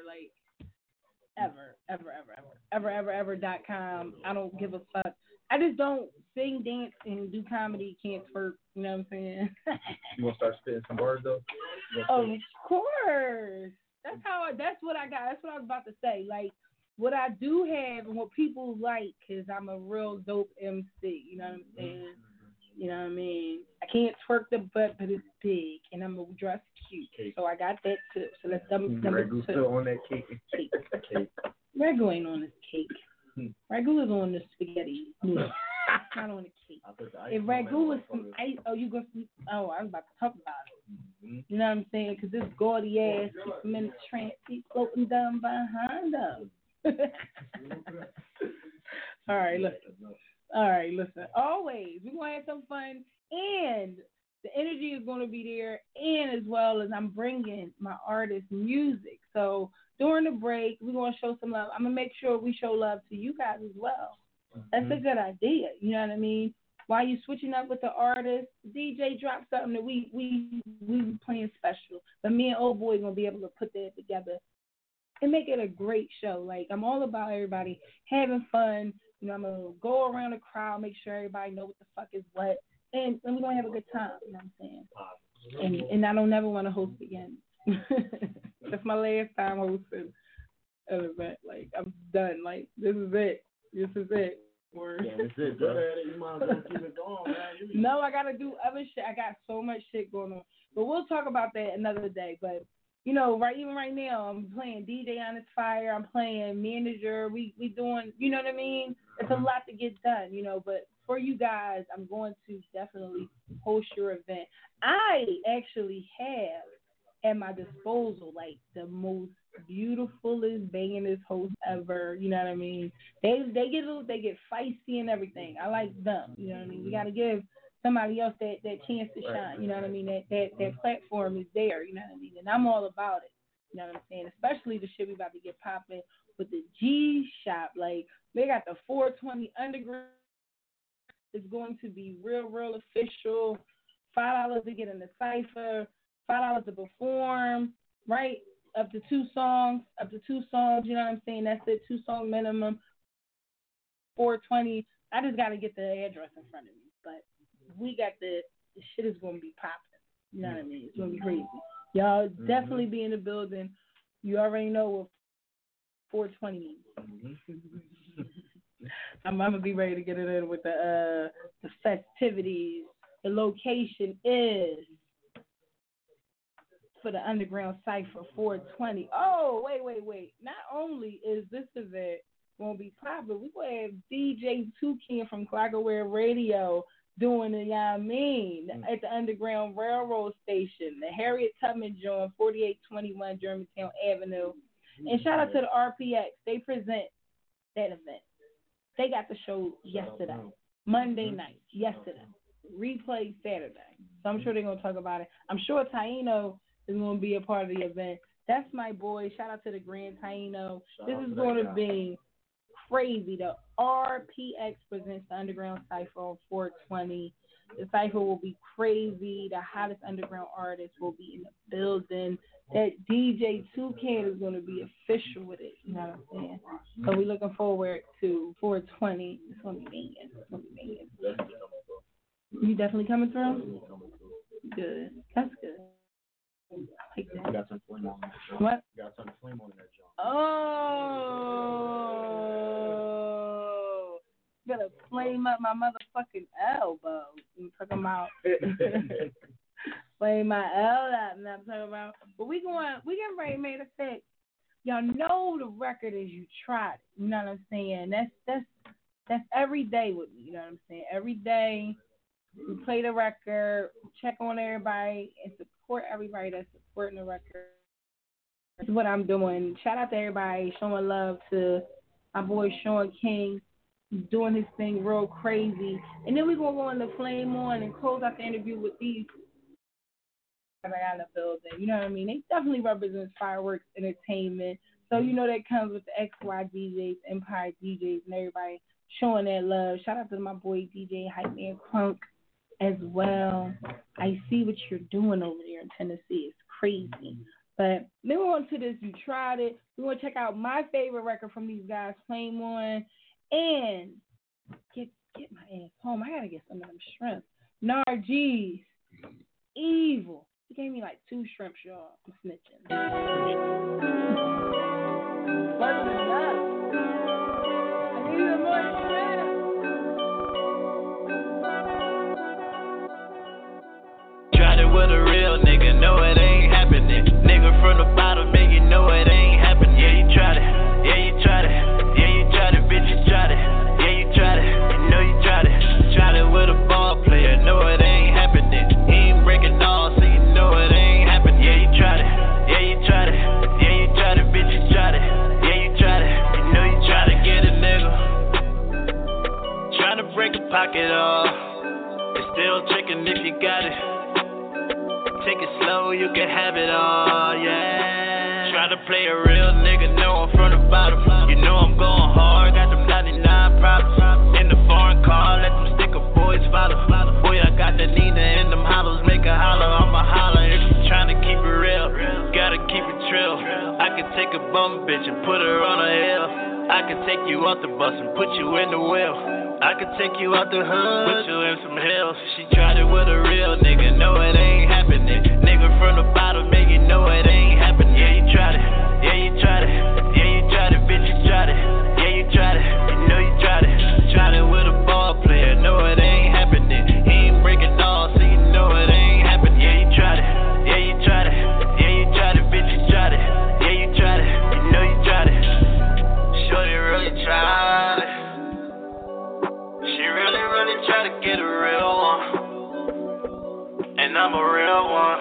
ever.com. I don't give a fuck. I just don't sing, dance, and do comedy. Can't twerk. You know what I'm saying? You wanna start spitting some bars though? Of course. That's what I got. That's what I was about to say. What I do have and what people like, because I'm a real dope MC. You know what I'm saying? You know what I mean? I can't twerk the butt, but it's big, and I'm gonna dress cute. So I got that too. So let's number 2. Still on that cake. Ragu ain't on this cake. Ragu is on the spaghetti noodle. Not on the cake. If Ragu was some ice, I was about to talk about it. You know what I'm saying? Because this gaudy ass 6-minute trance, he's floating down behind them. All right, listen. Always, we're going to have some fun, and the energy is going to be there, and as well as I'm bringing my artist music. So during the break, we're going to show some love. I'm going to make sure we show love to you guys as well. That's a good idea. You know what I mean? While you switching up with the artist, DJ drop something that we playing special. But me and Old Boy going to be able to put that together and make it a great show. Like, I'm all about everybody having fun. You know, I'm going to go around the crowd, make sure everybody know what the fuck is what. And we're going to have a good time, you know what I'm saying? And I don't never want to host again. That's my last time hosting an event. Like, I'm done. Like, this is it. Yeah, that's it, bro. You might as well keep it going, man. No, I got to do other shit. I got so much shit going on. But we'll talk about that another day. But, you know, even right now, I'm playing DJ on His Fire. I'm playing Manager. We doing, you know what I mean? It's a lot to get done, you know. But for you guys, I'm going to definitely host your event. I actually have at my disposal, like, the most beautifulest, bangingest host ever. You know what I mean? They get feisty and everything. I like them. You know what I mean? We got to give somebody else that chance to shine. You know what I mean? That platform is there. You know what I mean? And I'm all about it. You know what I'm saying? Especially the shit we about to get popping with the G Shop. Like, they got the 420 Underground. It's going to be real official. $5 to get in the cypher. $5 to perform, right? Up to two songs, you know what I'm saying? That's it, 2-song minimum, 420. I just got to get the address in front of me. But we got the shit is going to be popping. You know what I mean? It's going to be crazy. Y'all definitely be in the building. You already know what 420 means. I'm going to be ready to get it in with the festivities. The location is for the Underground Cypher 420. Oh, wait. Not only is this event going to be popular, we're going to have DJ Toucan from Clockaware Radio doing it, you know what I mean, at the Underground Railroad Station, the Harriet Tubman joint, 4821 Germantown Avenue. And shout out to the RPX. They present that event. They got the show yesterday, Monday night, yesterday. Replay Saturday. So I'm sure they're going to talk about it. I'm sure Taino is going to be a part of the event. That's my boy. Shout out to the Grand Taino. This is going to be crazy. The RPX presents the Underground Cypher on 420. The Cypher will be crazy. The hottest underground artists will be in the building. That DJ Toucan is going to be official with it. You know what I'm saying? So we're looking forward to 420. It's going to be banging. You definitely coming through? Good. That's good. Like that. Got some flame on that joint. What? Got some flame on that joint. Oh. Gonna flame up my motherfucking elbow. I'm talking about flame my L up. And I'm talking about. But we getting ready to make a fix. Y'all know the record is You Tried It. You know what I'm saying? That's every day with me. You know what I'm saying? Every day. We play the record, check on everybody, and support everybody that's supporting the record. That's what I'm doing. Shout out to everybody, showing love to my boy Sean King. He's doing his thing real crazy. And then we're going to go in the Flame On and close out the interview with these guys in the building. You know what I mean? They definitely represent Fireworks Entertainment. So you know that comes with the XY DJs, Empire DJs, and everybody showing that love. Shout out to my boy DJ Hype Man Crunk as well. I see what you're doing over there in Tennessee. It's crazy. But then we're on to this You Tried It. We're going to check out my favorite record from these guys, Flame On, and get my ass home. I got to get some of them shrimp. Nargis, Evil. He gave me like 2 shrimps, y'all. I'm snitching. What's up? I need some more shrimp. Tried it with a real nigga, no it ain't happening. Nigga from the bottom, man, you know it ain't happening. Yeah, you tried it, yeah, you tried it. Yeah, you tried it, bitch, you tried it. Yeah, you tried it, you know you tried it. Tried it with a ball player, no it ain't happening. He ain't breaking all, so you know it ain't happening. Yeah, you tried it, yeah, you tried it. Yeah, you tried it, bitch, you tried it. Yeah, you tried it. fuck it all. It's still tricking if you got it. Take it slow, you can have it all, yeah. Try to play a real nigga, know I'm from the bottom. You know I'm going hard, got them 99 problems. In the foreign car, let them sticker boys follow. Boy, I got the Nina in them hollows, make a holler, I'ma holler. If you tryna keep it real, gotta keep it trill. I can take a bum bitch and put her on a hill. I can take you off the bus and put you in the wheel. I can take you out the hood, put you in some hills. She tried it with a real nigga, no it ain't happening. Nigga from the bottom, make you know it ain't happening. Yeah, you tried it, yeah, you tried it, yeah, you tried it, bitch, you tried it. Yeah, you tried it, you know you tried it. Tried it with a ball player, no it ain't happening. He ain't breaking all, so you know it ain't happening. Yeah, you tried it, yeah, you tried it, yeah, you tried it, bitch, you tried it. Yeah, you tried it, you know you tried it. Shorty really tried it. She really tried to get a real one. And I'm a real one.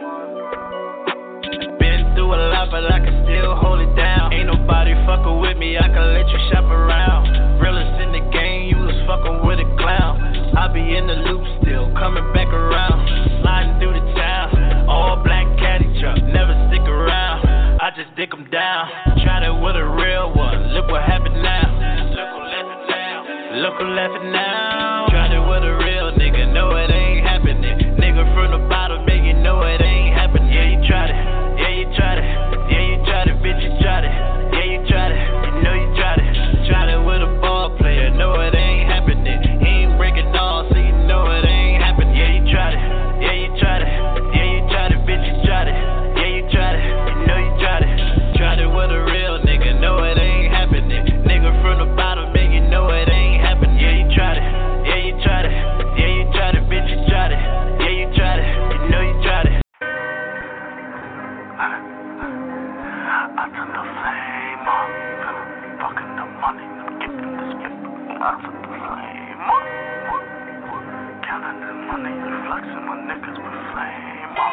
Been through a lot, but I can still hold it down. Ain't nobody fucking with me, I can let you shop around. Realest in the game, you was fucking with a clown. I be in the loop still, coming back around. Sliding through the town, all black caddy truck, never stick around. I just dick them down. Tried it with a real one, look what happened now. Look who laughing now. Tried it with a real nigga, no it ain't happening. Nigga from the bottom, make you know it ain't happening. Yeah, you tried it, yeah, you tried it, yeah, you tried it, bitch, you tried it. Yeah, you tried it, you know you tried it. Tried it with a ball player, no it ain't happening. He ain't breaking all, so you know it ain't happening. Yeah, you tried it, yeah, you tried it, yeah, you tried it, bitch, you tried it. Yeah, you tried it, you know you tried it. Tried it with a real nigga, no it ain't happening. Nigga from the bottom, make you know it ain't happening. Yeah, you tried it, yeah, you tried it, yeah, you tried it, bitch, you tried it. Yeah, you tried it, you know you tried it. I turn the flame on, fucking the money, getting this paper. I turn the flame on, counting the money, flexing my niggas with flame on.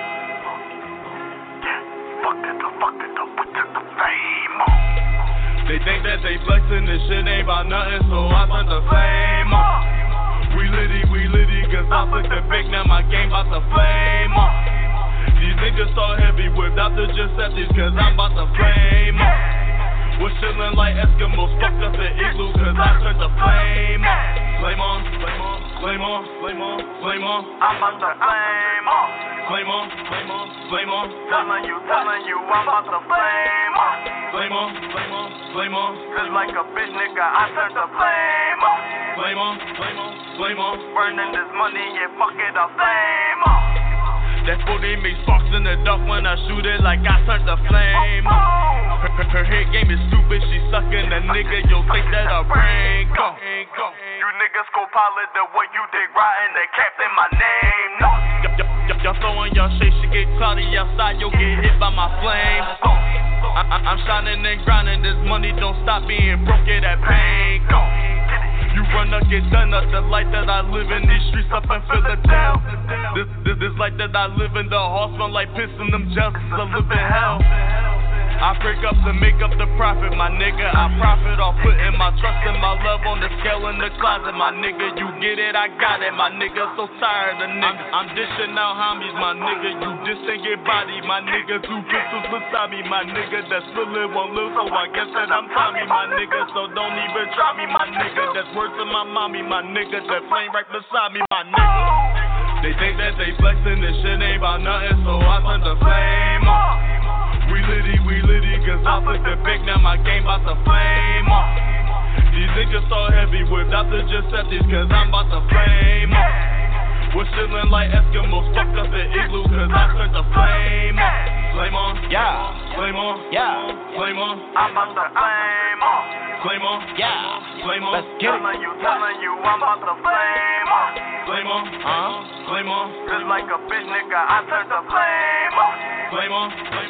Yeah, fuck it up, we turn the flame on. They think that they flexing, this shit ain't about nothing, so I turn the flame on. We litty, cause I flicked the big, now my game bout to flame on. These niggas so heavy without the Giuseppe's, cause I'm bout to flame on. We're chillin' like Eskimos, fucked up the igloo, cause I turned the flame on. Flame on, flame on, flame on, flame on, flame on. I'm bout to flame on. Flame on, flame on, flame on. Telling you, I'm bout to flame on. Flame on, flame on, flame on. Just like a bitch nigga, I turned the flame on. Flame on, flame on, flame on. Burning this money, yeah, fuck it up, flame on. That 40 makes sparks in the dark when I shoot it like I turned the flame on. Her head game is stupid, she sucking a nigga, yo, think that her brain go. You niggas co-pilot the way you dig riding, they captain my name, no. Y'all throwing y'all shit, she get cloudy outside, you'll get hit by my flame. I'm shining and grinding, this money don't stop being broke, yeah, that pain go. You run up, get done up, the life that I live in these streets up in Philadelphia. This life that I live in, the halls smell like piss in them jails, I live in hell. I break up to make up the profit, my nigga. I profit off putting my trust and my love on the scale in the closet, my nigga. You get it, I got it, my nigga. So tired of niggas. I'm dishing out homies, my nigga. You dishing your body, my nigga. 2 pistols beside me, my nigga. That still live won't live, so I guess that I'm Tommy, my nigga. So don't even try me, my nigga. That's words to my mommy, my nigga. That flame right beside me, my nigga. They think that they flexing, this shit ain't about nothing, so I turn the flame on. We litty, cause I flicked the big, now my game bout to flame on. These niggas so heavy without the Giuseppe's, cause I'm bout to flame on. We're chillin' like Eskimos, fucked up the igloo, cause I turned the flame on. Flame on, yeah, flame on, yeah, flame on. I'm bout to flame on. Flame on, yeah, flame on. Let's get it. Telling you, I'm bout to flame on. Flame on, flame on. Just like a bitch nigga, I turned the flame on. Flame on, flame on, flame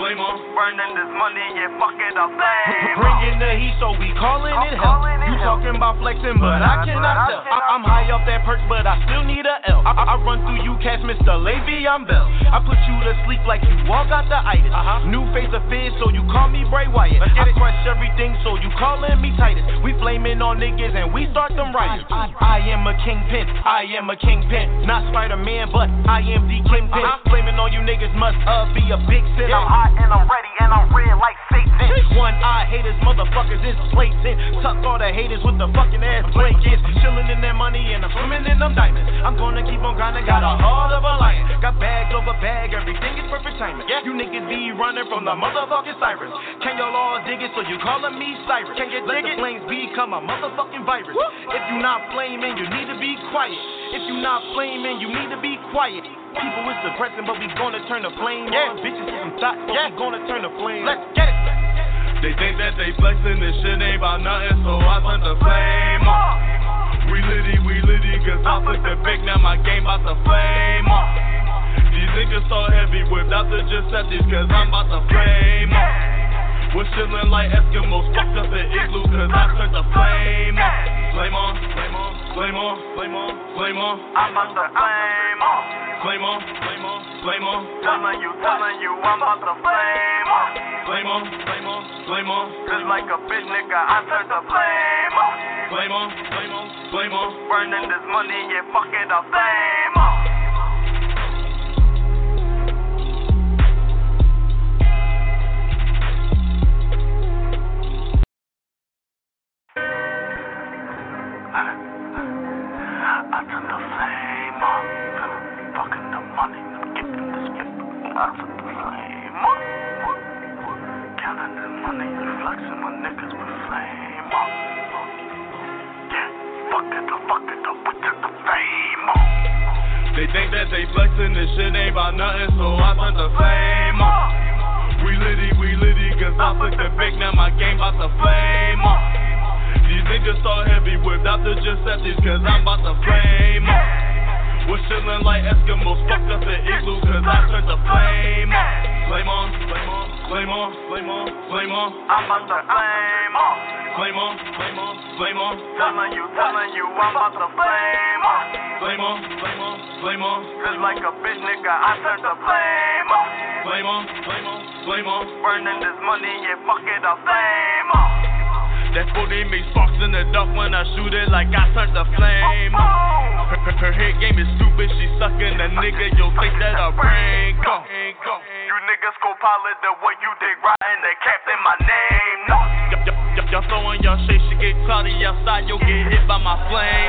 flame on. Burning this money, yeah, fuck it, I'll flame. Bringing the heat, so we calling it hell. You talking about flexing, but I cannot tell. I'm high off that perk, but I still need a L. I run through you, cats, Mr. Le'Veon Bell. I put you to sleep like you all got the itis. New face of Fizz, so you call me Bray Wyatt. I crush everything, so you calling me Titus. We flaming on niggas and we start them riots. I am a kingpin, I am a kingpin. Not Spider-Man, but I am the kingpin. Flaming on you niggas must be a big sin. I'm hot and I'm ready and I'm red like Satan. One-eye haters, motherfuckers is blatant. Tuck all the haters with the fucking ass blankets. Chilling in their money and I'm swimming in them diamonds. I'm gonna keep on grinding, got a heart of a lion. Got bag over bag, everything is perfect timing. You niggas be running from the motherfucking sirens. Can y'all all dig it, so you calling me Cyrus? Can you dig it? Flames become a motherfucking virus. If you not flaming, you need to be quiet. If you not flaming, you need to be quiet. People is depressing, but we gonna turn the flame on. Bitches with some thoughts, but we gonna turn the flame. Let's get it. They think that they flexing, this shit ain't about nothing, so I turn the flame on. We litty, cause I flick the big, now my game about to flame on. These niggas so heavy, without the Giuseppe's, cause I'm about to flame on. We're chillin' like Eskimos, fucked up the igloo, cause I turned the flame on. Flame on, flame on, flame on, flame on, flame on. I'm about to flame on. Flame on, flame on, flame on. Telling you, I'm about to flame on. Flame on, flame on, flame on. Just like a bitch nigga, I turned the flame on. Flame on, flame on, flame on. Burning this money, yeah, fuck it, I'll flame on. I turn the flame on. Fucking the money, getting this shit. I turn the flame on. Counting the money, flexing my niggas with flame on. Yeah, fuck it up, we turn the flame on. They think that they flexing, this shit ain't about nothing, so I turn the flame on. We litty, cause I flick the big, now my game about to flame on. These niggas so heavy without the Giuseppe's, cause I'm about to flame on. We're chillin' like Eskimos, fucked up the igloo, cause I turned the flame on. Flame on, flame on, flame on, flame on, flame on. I'm about to flame on. Flame on, flame on, flame on. Telling you, I'm about to flame on. Flame on, flame on, flame on. Just like a bitch nigga, I turned the flame on. Flame on, flame on, flame on. Burning this money, yeah, fuck it, I'll flame on. That 40 makes sparks in the dark when I shoot it like I turned the flame. Her head game is stupid, she sucking a nigga, you'll think that her brain go. You niggas co-pilot the way you dig riding, they captain my name. No. Y'all throwing y'all shit, she get cloudy outside, you'll get hit by my flame.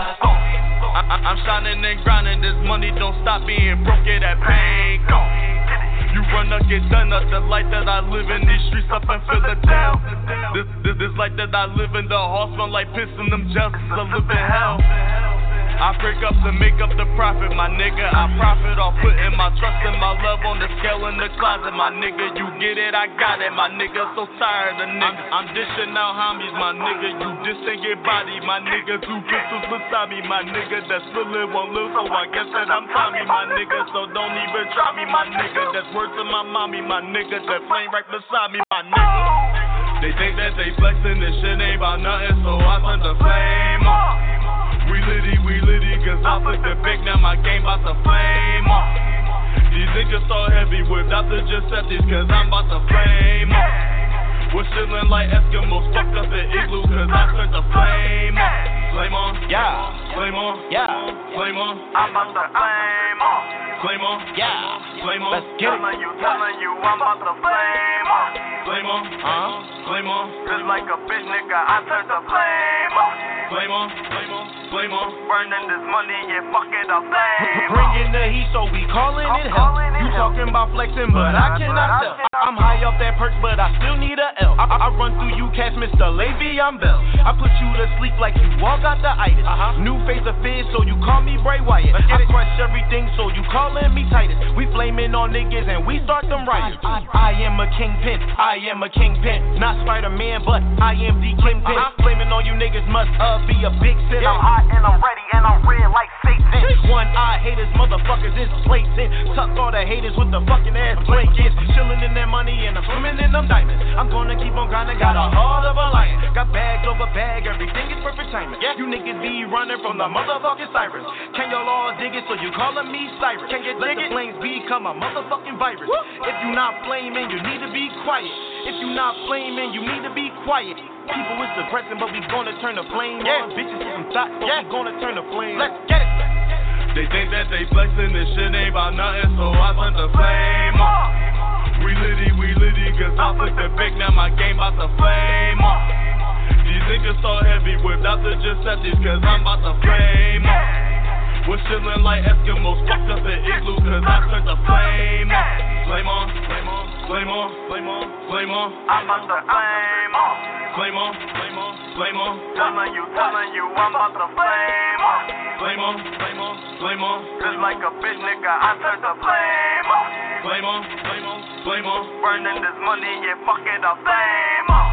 I'm shining and grinding, this money don't stop being broke, yeah, that pain go. You run up, get done up, the life that I live in these streets up in Philadelphia. This life that I live in, the heart smell like piss in them jails, I live in hell. I break up to make up the profit, my nigga. I profit off putting my trust and my love on the scale in the closet, my nigga. You get it, I got it, my nigga. So tired of niggas. I'm dishing out homies, my nigga. You dish and get body, my nigga. 2 pistols beside me, my nigga. That's really won't live, so I guess that I'm Tommy, my nigga. So don't even try me, my nigga. That's words to my mommy, my nigga. That flame right beside me, my nigga. They think that they flexing, this shit ain't about nothing, so I turn the flame on. We litty, cause I flick the big, now my game about to flame on. These niggas so heavy without the Giuseppe's, cause I'm about to flame on. We're chillin' like Eskimos, fucked up the igloo, cause I turned the flame on. Flame on, yeah, flame on, yeah, flame on. I'm about to flame on. Flame on, yeah, flame on. Let's get it. Telling you, I'm about to flame on. Flame on, flame on. Just like a bitch nigga, I turned the flame on. Flame on, flame on, flame on. Burning this money, yeah, fuck it, I'll flame. Bringing the heat, so we calling it hell. You talking about flexing, but I cannot tell. I'm high off that perk, but I still need a L. I run through you, cats, Mr. Le'Veon Bell. I put you to sleep like you all got the itis. New face of Fizz, so you call me Bray Wyatt. I crush everything, so you calling me Titus. We flaming on niggas and we start them riots. I am a kingpin, I am a kingpin. Not Spider-Man, but I am the kingpin. Flaming on you niggas must be a big sin. I'm hot and I'm ready and I'm red like Satan. chasing. One-eye haters, motherfuckers is blatant. Tuck all the haters with the fucking ass blankets. Chilling in their money and I'm swimming in them diamonds. I'm gonna keep on grinding, got a heart of a lion. Got bag over bag, everything is perfect timing. You niggas be running from the motherfucking sirens. Can y'all all dig it, so you calling me Cyrus? Can you let the flames become a motherfucking virus? If you not flaming, you need to be quiet. If you not flaming, you need to be quiet. People is depressing, but we gonna turn the flame on. Bitches with some thoughts, but we gonna turn the flame. Let's get it. They think that they flexing, this shit ain't about nothing, so I turn the flame on. We litty, cause I flick the big, now my game about to flame on. These niggas so heavy without the Giuseppe's, cause I'm about to flame on. We're chillin' like Eskimos, fucked up the igloo, cause I turned the flame on. Flame on, flame on, flame on, flame on, flame on. I'm about to flame on. Flame on, flame on, flame on. Telling you, I'm about to flame on. Flame on, flame on, flame on. Just like a bitch nigga, I turned the flame on. Flame on, flame on, flame on. Burning this money, yeah, fuck it, I'll flame on.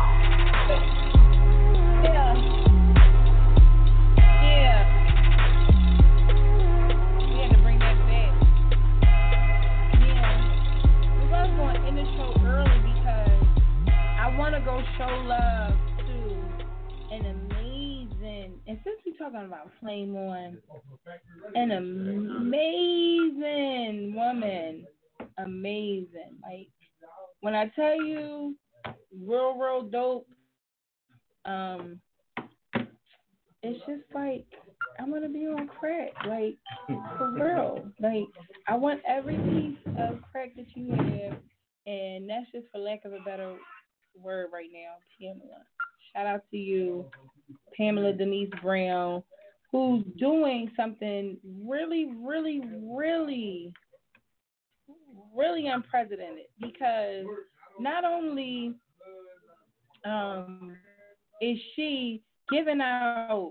Yeah. We had to bring that back. Yeah. We was going to end the show early because I want to go show love to an amazing, and since we're talking about Flame On, an amazing woman. Amazing. Like, when I tell you, real dope, it's just like, I want to be on crack, like, for real. Like, I want every piece of crack that you have, and that's just for lack of a better word right now, Pamela. Shout out to you, Pamela Denise Brown, who's doing something really, really, really, really unprecedented, because not only is she giving out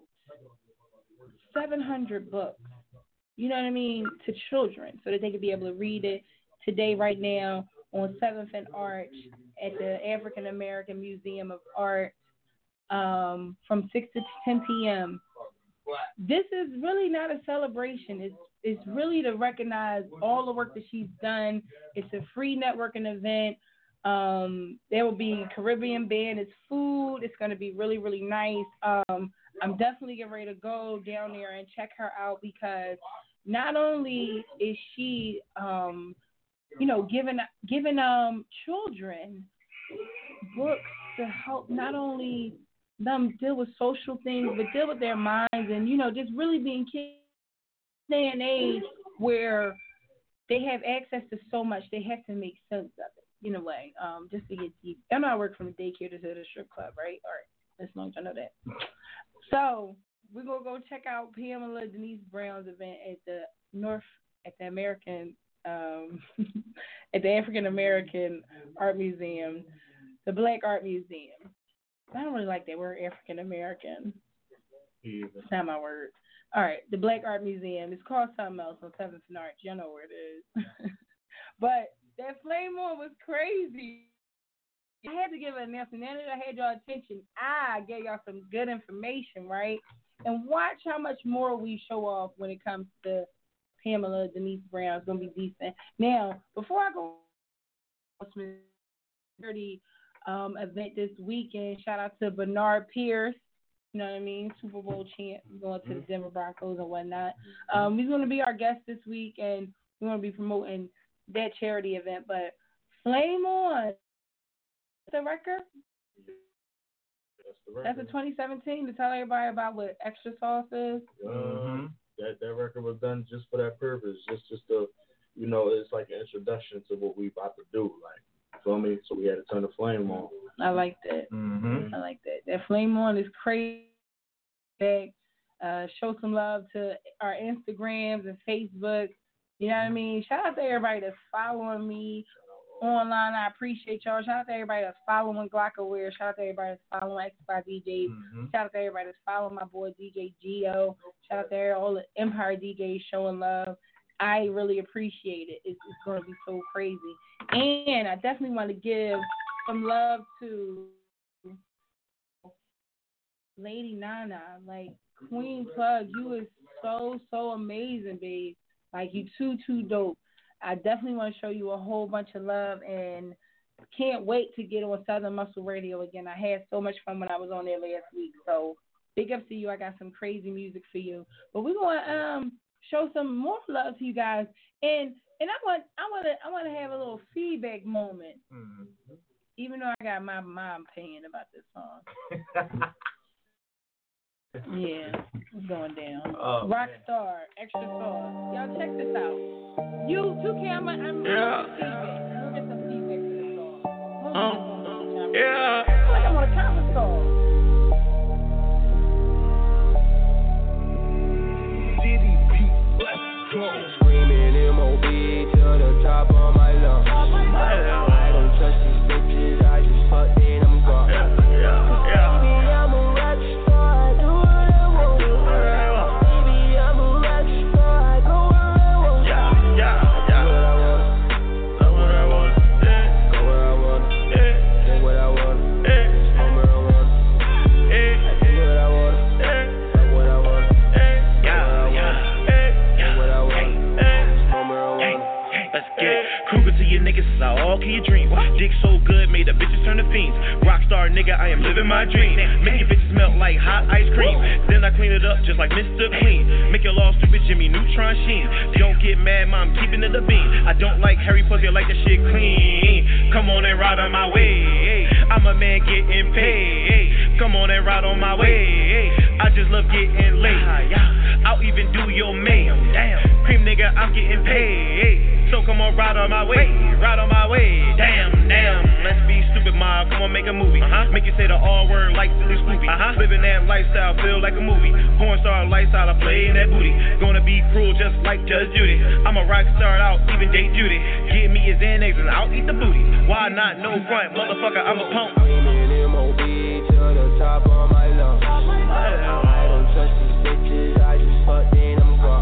700 books, you know what I mean, to children so that they could be able to read it today, right now, on 7th and Arch at the African American Museum of Art from 6 to 10 p.m. This is really not a celebration. It's really to recognize all the work that she's done. It's a free networking event. There will be Caribbean band. It's food. It's going to be really, really nice. I'm definitely getting ready to go down there and check her out, because not only is she, giving children books to help not only them deal with social things, but deal with their minds, and just really being kids day and age where they have access to so much, they have to make sense of it in a way. Just to get deep. I know I work from a daycare to the strip club, right? All right, as long as I know that. So we're gonna go check out Pamela Denise Brown's event at the American at the African American Art Museum, the Black Art Museum. I don't really like that word, African American. It's not my word. All right, the Black Art Museum. It's called something else on 7th and Arch. You know where it is. But that Flame On was crazy. I had to give an announcement. Now that I had y'all attention, I gave y'all some good information, right? And watch how much more we show off when it comes to Pamela Denise Brown. It's going to be decent. Now, before I go to the event this weekend, shout out to Bernard Pierce. You know what I mean? Super Bowl champ, going to the Denver Broncos and whatnot. He's going to be our guest this week, and we're going to be promoting that charity event. But Flame On, the record? That's a 2017 to tell everybody about what Extra Sauce is. That record was done just for that purpose. Just to, it's like an introduction to what we about to do. Like, feel me? So we had to turn the flame on. I like that. I like that. That Flame On is crazy. Show some love to our Instagrams and Facebook. You know what I mean? Shout out to everybody that's following me online. I appreciate y'all. Shout out to everybody that's following Glockaware. Shout out to everybody that's following X5 DJs. Shout out to everybody that's following my boy DJ Gio. Shout out to all the Empire DJs showing love. I really appreciate it. It's going to be so crazy. And I definitely want to give some love to Lady Nana. Like, Queen Plug, you is so amazing, babe. Like, you too dope. I definitely want to show you a whole bunch of love, and can't wait to get on Southern Muscle Radio again. I had so much fun when I was on there last week. So big up to you. I got some crazy music for you. But we're gonna show some more love to you guys, and I want to have a little feedback moment. Mm-hmm. Even though I got my mom paying about this song. Yeah, it's going down. Oh, Rockstar, extra sauce. Y'all check this out. You, 2K, I'm feedback. We'll get some feedback to this song. Yeah. Like I'm on a conference call. City beat, let's go. Screaming MOB to the top of my lungs. I don't trust these bitches, I just fuck in them gone. Baby, I'm a rock star, I do what I want. Baby, I'm a rock star, I go where I want. Do what I want, go where I want, take what I want, smoke where I want. I do what I want, fuck what I want, take what I want, smoke where I want. Let's get it. Kruger to your niggas is all can you dream. Dick so good, made the bitches turn to fiends. Rockstar nigga, I am living my dream. Make your bitches melt like hot ice cream. Then I clean it up just like Mr. Clean. Make your law stupid Jimmy Neutron Sheen. Don't get mad, mom, keeping it a bean. I don't like Harry Pussy, I like the shit clean. Come on and ride on my way. I'm a man getting paid. Come on and ride on my way. I just love getting late. I'll even do your mail. Damn, cream nigga, I'm getting paid. So come on, ride on my way, ride on my way. Damn, let's be stupid, ma. Come on, make a movie. Make you say the R word like Silly Snoopy. Living that lifestyle, feel like a movie. Porn star lifestyle, I play that booty. Gonna be cruel just like Judge Judy. I'm a rock star out, even Jay Judy. Give me his Xanax and I'll eat the booty. Why not? No front, motherfucker, I'm a punk. MOB to the top of my lungs. I don't trust these bitches, I just fuck in them gone.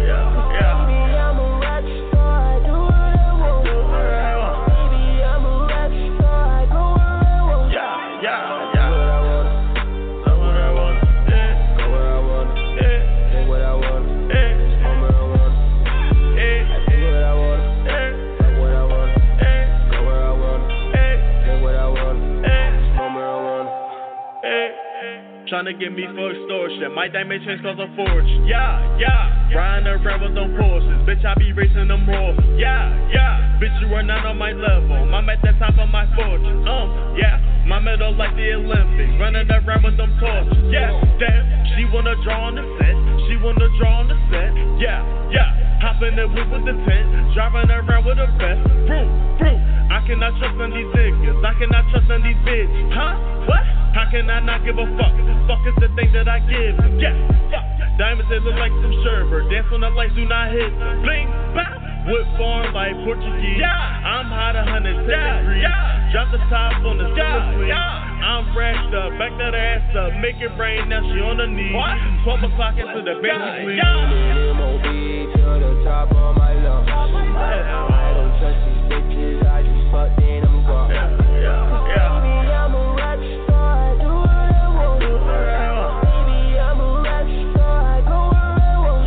Tryna get me for extortion. My dimensions cause a fortune. Yeah. Riding around with them Porsches. Bitch, I be racing them raw. Yeah. Bitch, you are not on my level. I'm at the top of my fortune. Yeah. My medal like the Olympics. Running around with them torches. Yeah. Damn. She wanna draw on the set. Yeah. Hop in the whip with the tent. Driving around with a vest. Vroom. I cannot trust on these niggas. I cannot trust on these bitches. Huh? What? How can I not give a fuck? Fuck is the thing that I give them. Yeah, fuck. Diamonds, they look like some sherbet. Dance on the lights, do not hit them. Bling, bop. Whip farm like Portuguese. Yeah. I'm hot 110 degrees. Drop the top on the silver. I'm racked up, back that ass up. Make it rain, now she on her knees. 12 o'clock into the baby. MOB to the top of my lungs. I don't trust these bitches, I just fuck in them gone. Baby, I'm a rock star, I do what I want. Baby, I'm a rock star, I go where I want.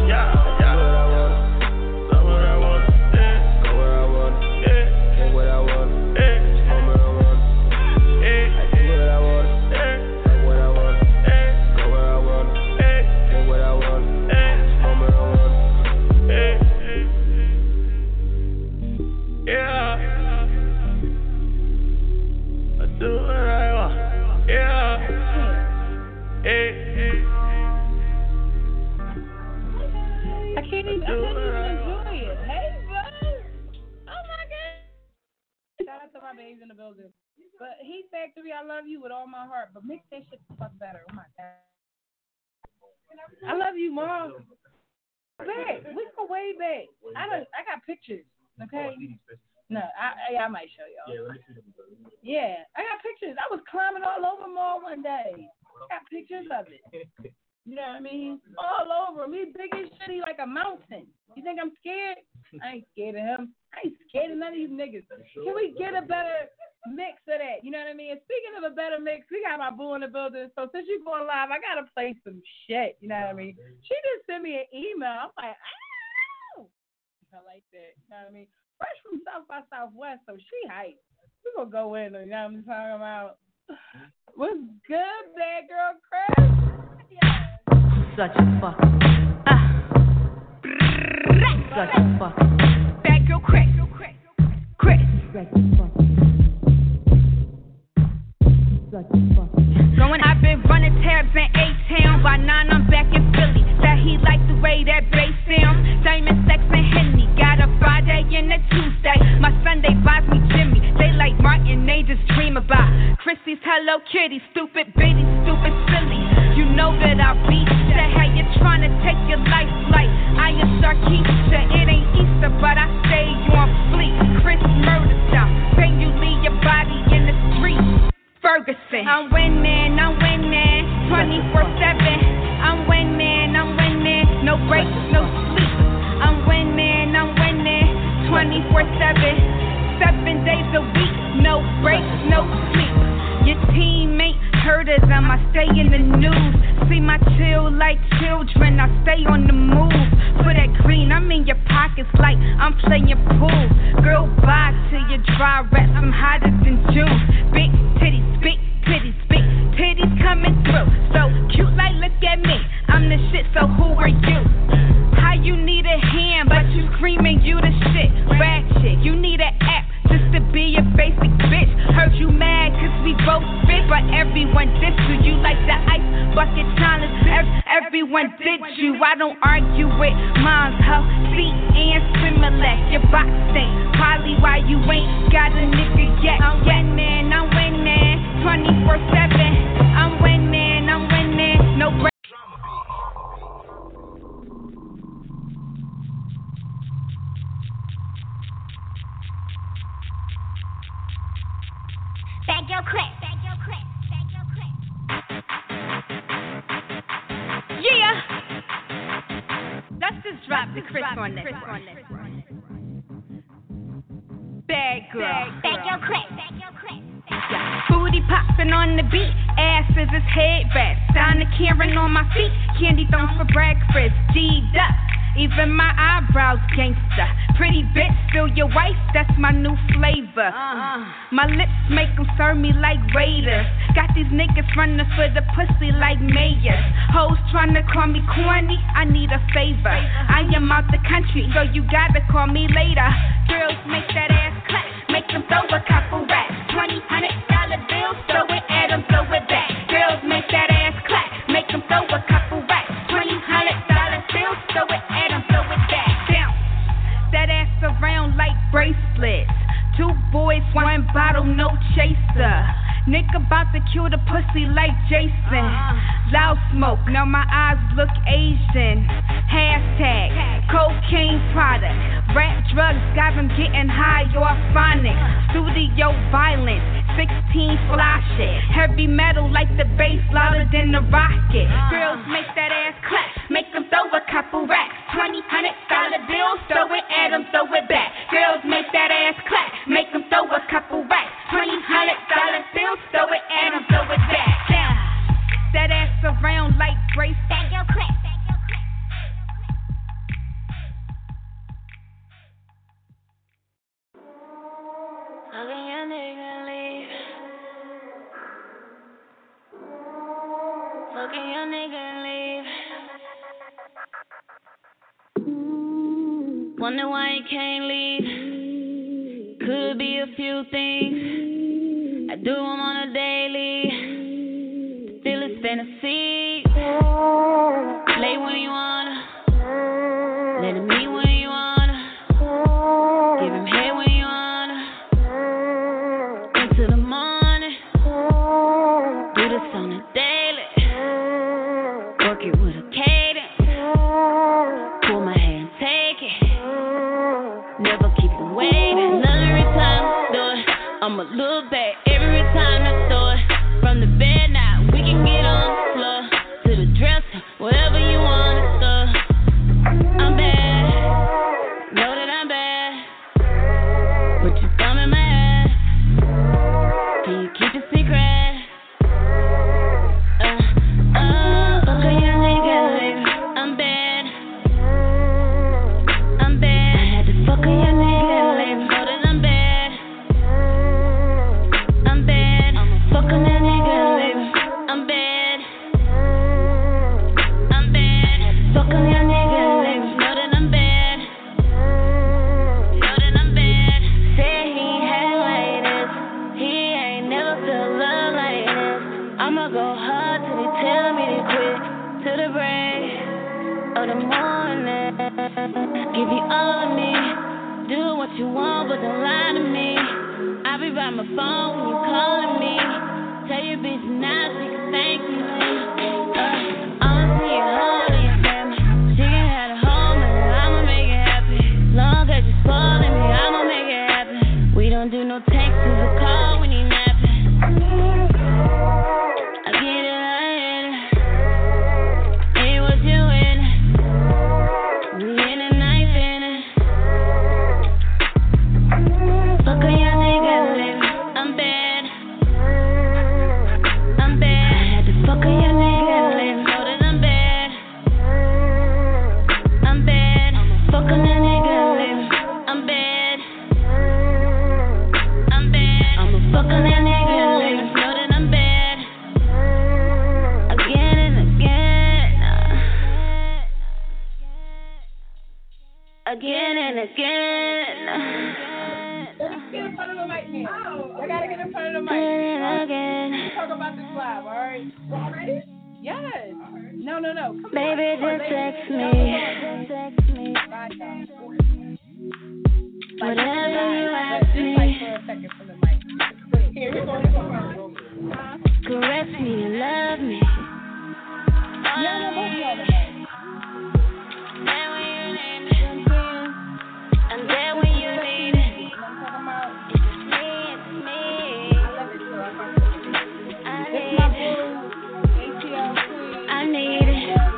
Do what I want, go where I want, take what I want, smoke where I want. I do what I want, fuck what I want, go where I want, take what I want, smoke where I want. Yeah. I do what I want. Yeah. I can't even enjoy it. Hey, bud. Oh my God. Shout out to my babes in the building. But Heat Factory, I love you with all my heart. But mix that shit the fuck better. Oh my God. I love you, Mom. Back. We go way back. I got pictures. Okay. No, I might show y'all. Yeah, I got pictures. I was climbing all over Mall one day. I got pictures of it. You know what I mean? All over. Me big as shitty like a mountain. You think I'm scared? I ain't scared of him. I ain't scared of none of these niggas. Can we get a better mix of that. You know what I mean? And speaking of a better mix, we got my boo in the building. So since you're going live, I gotta play some shit. You know what I mean? She just sent me an email. I'm like, ow! I like that. You know what I mean? Fresh from South by Southwest, so she hype. We gonna go in. You know what I'm talking about? What's good, bad girl, Chris? Yeah. Such a fuck. Such a fuck. Bad girl, Chris. Chris. Going, I've been running tabs in A-Town. By 9, I'm back in Philly. That he like the way that bass sound. Diamond, sex, and Henny. Got a Friday and a Tuesday. My Sunday buys me Jimmy. They like Martin, they just dream about Chrissy's Hello Kitty. Stupid bitty, stupid silly. You know that I beat ya. How you tryna take your life like I am Sharkeisha. It ain't Easter, but I stay on fleek. Chris murder style. Bang you leave your body in the street. Ferguson. I'm winning, 24/7. I'm winning, no breaks, no sleep. I'm winning, 24/7. 7 days a week, no breaks, no sleep. Your team ain't heard of them, I stay in the news. See my chill like children, I stay on the move. For that green, I'm in your pockets like I'm playing pool. Girl, bye till you dry rest, I'm hotter than June. Big titties, big titties, big titties coming through. So cute like look at me, I'm the shit, so who are you? How you need a hand, but you screaming you the shit. Ratchet, you need an app just to be a basic bitch. Heard you mad cause we both fit, but everyone did you. You like the ice bucket challenge, everyone did you. I don't argue with moms, ho. C and Similac, your box thing. Probably why you ain't got a nigga yet. I'm winning, 24/7. I'm winning, no break. Bad girl Chris. Yeah. Let's just drop the Chris on this. Bad girl Chris. Booty popping on the beat, ass is his headrest. Down to Karen on my feet, candy thrown for breakfast. G'd up, even my eyebrows gangsta. Pretty bitch, still your wife, that's my new flavor. My lips make them serve me like waiters. Got these niggas running for the pussy like mayors. Hoes tryna call me corny, I need a favor. I am out the country, so you gotta call me later. Girls make that ass clap, make them throw a couple racks. $100 bills, throw it at them, throw it back. Girls make that ass clap, make them throw a couple racks. $100 bills, throw it at them, throw it back. Bounce that ass around like bracelets. 2 boys, 1 bottle, no chaser. Nigga about to kill the pussy like Jason. Loud smoke, now my eyes look Asian. Hashtag cocaine product. Rap drugs got them getting high off phonics. Studio violence, 16 fly shit. Heavy metal like the bass louder than the rocket. Girls make that ass clap, make them throw a couple racks. $100 bills, throw it at them, throw it back. Girls make that ass clap, make them throw a couple racks. $100 bills, throw it at them, throw it back. Down, that ass around like bracelets. Bad girl Chris. Fucking your nigga leave. Fucking your nigga leave. Wonder why you can't leave. Could be a few things. I do them on a daily. Still it's fantasy. Lay when you wanna. Let him meet when you wanna. Give him head when you wanna. Into the morning. Do this on a daily. Work it with a cadence. Pull my hand, take it. Never keep them waiting. Another time I do it, I'ma look back every time I do it. From the bed now, we can get on the floor. To the dresser, wherever you want to go. I'm bad, know that I'm bad. Put your thumb in my ass. I'ma go hard till they tell me to quit. To the break of the morning. Give you all of me. Do what you want, but don't lie to me. I'll be by my phone when you calling me. Tell your bitch now she can thank me. I'ma see it holding your family. She can have a home and I'ma make it happy. Long as you spoiling me, I'ma make it happen. We don't do no texts or call when you napping. I get it, I hit it. Ain't what you in. We in the night in it. Fuck on your nigga, live. I'm bad. I'm bad. I had to fuck on your nigga, live. Know that I'm bad. I'm bad. Fuck on that nigga, live. I'm bad. I'm bad. I'ma fuck on that nigga, live. Know that I'm bad. Again and again. Again and again. Get in front of the mic, man. I gotta get in front of the mic. Again. Let's talk about this live, all right? Already? Yes. No. Come Baby, on. just text me. Whatever you ask Just me. like for a second from the mic. Here, we're going to go. Caress me and love me. Yeah, no, both of y'all tonight. I'm there when you need it. It's me. I need it.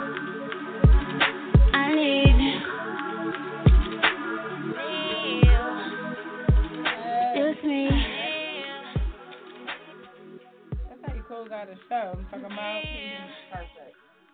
It's me. That's how you close out a show. I'm talking about. Perfect.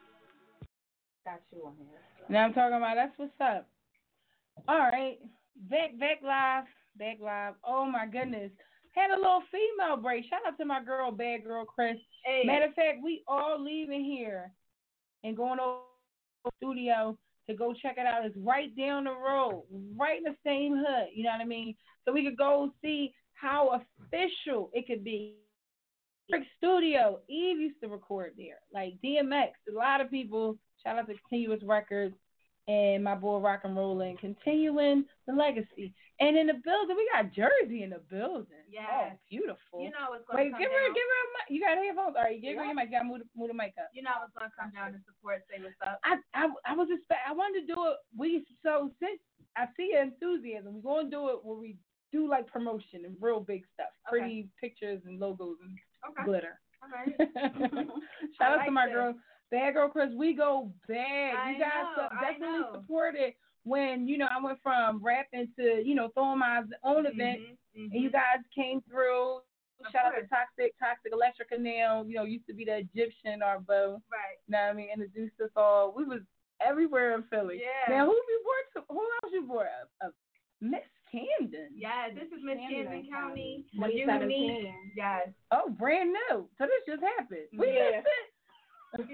Got you on here. Now I'm talking about that's what's up. All right. Back live. Oh my goodness. Had a little female break. Shout out to my girl, Bad Girl Chris. Hey. Matter of fact, we all leaving here and going over to the studio to go check it out. It's right down the road, right in the same hood. You know what I mean? So we could go see how official it could be. Studio. Eve used to record there. Like DMX. A lot of people. Shout out to Continuous Records and my boy Rock and Rollin', continuing the legacy. And in the building, we got Jersey in the building. Yes. Oh, beautiful. You know what's going to come give down. her a mic. You got headphones? All right, give her your mic. You got to move the mic up. You know what's going to come down to support. Say what's up. I wanted to do it. So since I see your enthusiasm, we're going to do it where we do like promotion and real big stuff. Pretty pictures and logos and glitter. All right. Shout out to my girl. Bad Girl Chris, we go bad. You guys definitely supported when, I went from rapping to, throwing my own event, and you guys came through. Shout out to Toxic Electric Canal, used to be the Egyptian Arbo. Right. You know what I mean? Introduced us all. We was everywhere in Philly. Yeah. Now, who else you brought? Miss Camden. Yeah, this is Miss Camden County. 2017. Yes. Oh, brand new. So this just happened. We missed it. I've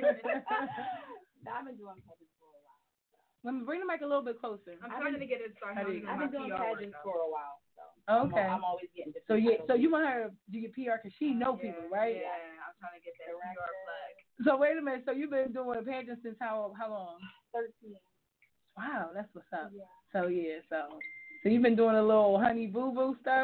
been doing pageants for a while. Let me bring the mic a little bit closer. I'm trying to get it started. I've been doing pageants for a while, so okay. I'm always getting so you want her to do your PR because she know people, right? Yeah, I'm trying to get that PR plug. So wait a minute. So you've been doing pageants since how long? 13. Wow, that's what's up. Yeah. So so you've been doing a little honey boo boo stuff.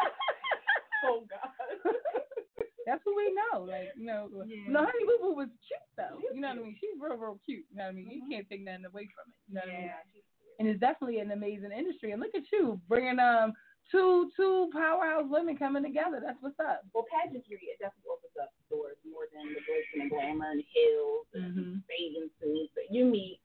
Oh God. That's what we know. Like, no, Honey Boo Boo was cute though. You know what I mean? She's real cute. You know what I mean? You can't take nothing away from it. You know what I mean? And it's definitely an amazing industry. And look at you bringing two powerhouse women coming together. That's what's up. Well, pageantry, it definitely opens up doors more than the glitz and the glamour and the heels and bathing suits. But you meet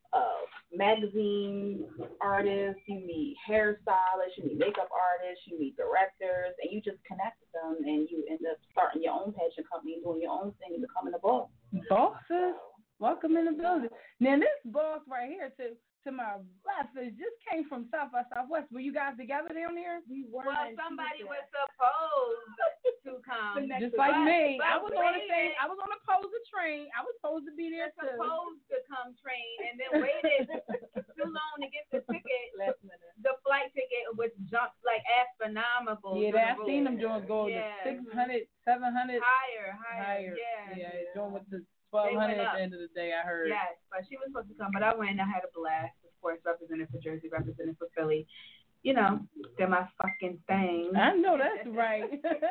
magazine artists, you meet hairstylists, you meet makeup artists, you meet directors, and you just connect with them, and you end up starting your own pageant company, doing your own thing, and becoming a boss. Bosses, welcome in the building. Now this boss right here to my left just came from South by Southwest. Were you guys together down there? We were. Well, somebody was supposed to come. Just like me. I was on a Poser train. I was supposed to be there too. Supposed to come train and then waited too long to get the ticket. Last minute. The flight ticket. with jumps like astronomical. Yeah, I've seen them doing go to 600, 700. Higher. Yeah. Doing with the 1,200 at the end of the day, I heard. Yes, but she was supposed to come, but I went and I had a blast. Of course, representing for Jersey, representing for Philly. You know, they're my fucking thing. I know that's right.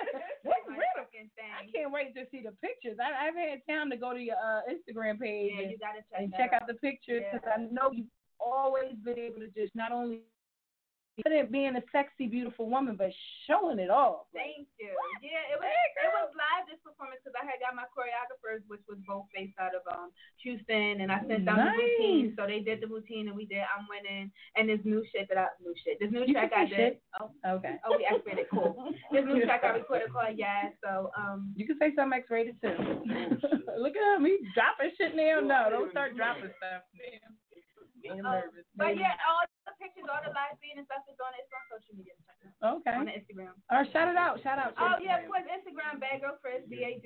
I can't wait to see the pictures. I've had time to go to your Instagram page you gotta check out the pictures because I know you've always been able to just not only being a sexy, beautiful woman, but showing it off. Thank you. Yeah, it was live this performance because I had got my choreographers, which was both based out of Houston, and I sent down the routine. So they did the routine, and we did I'm Winning, and this new track I did. Oh, okay. Oh, we X-rated, cool. This new track I recorded called Yeah. So you can say something X-rated too. Look at him, he's dropping shit now. No, don't start dropping stuff now. But yeah, all the pictures, all the live feed and stuff is on social media. Okay. On the Instagram. All right, shout it out. Oh yeah, of course, Instagram, Bad Girl Chris,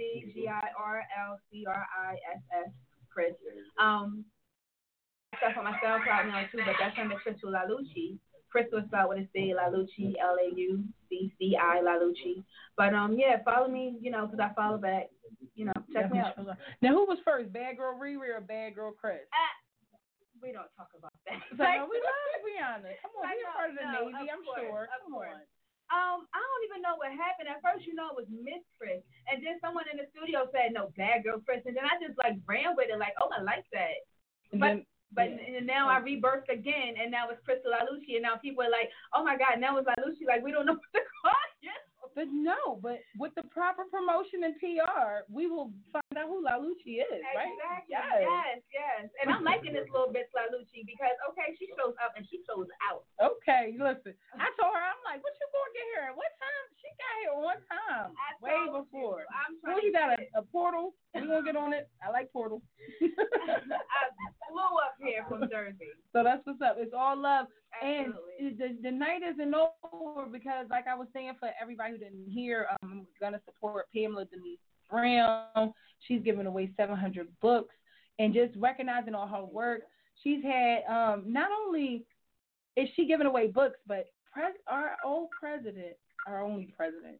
BADGIRLCRISS, Chris. Stuff on my SoundCloud now too, but that's under Crystal LaLucci. Crystal is spelled with a C, LaLucci, LAUCCI, LaLucci. But yeah, follow me, because I follow back. Check me out. Now, who was first, Bad Girl Riri or Bad Girl Chris? We don't talk about that. We love Rihanna. Come on, you're part of the Navy, I'm sure. Come on. I don't even know what happened. At first, it was Miss Chris, and then someone in the studio said, "No, Bad Girl Chris," and then I just ran with it, like, "Oh, I like that." But now I rebirthed again, and now it's Crystal LaLucci, and now people are like, "Oh my God, now it's LaLucci." Like we don't know what to call it. But with the proper promotion and PR, we will find out who LaLucci is, right? Exactly. Yes. And I'm liking this little bitch LaLucci because, okay, she shows up and she shows out. Okay, listen. I told her, I'm like, what you going to get here? What time? She got here on time. Way before. Well, you got a portal? We're going to get on it. I like portal. I flew up here from Jersey. So that's what's up. It's all love. Absolutely. And the night isn't over because, like I was saying, for everybody who didn't hear, I'm going to support Pamela Denise Brown. She's giving away 700 books and just recognizing all her work. She's had, not only is she giving away books, but our only president.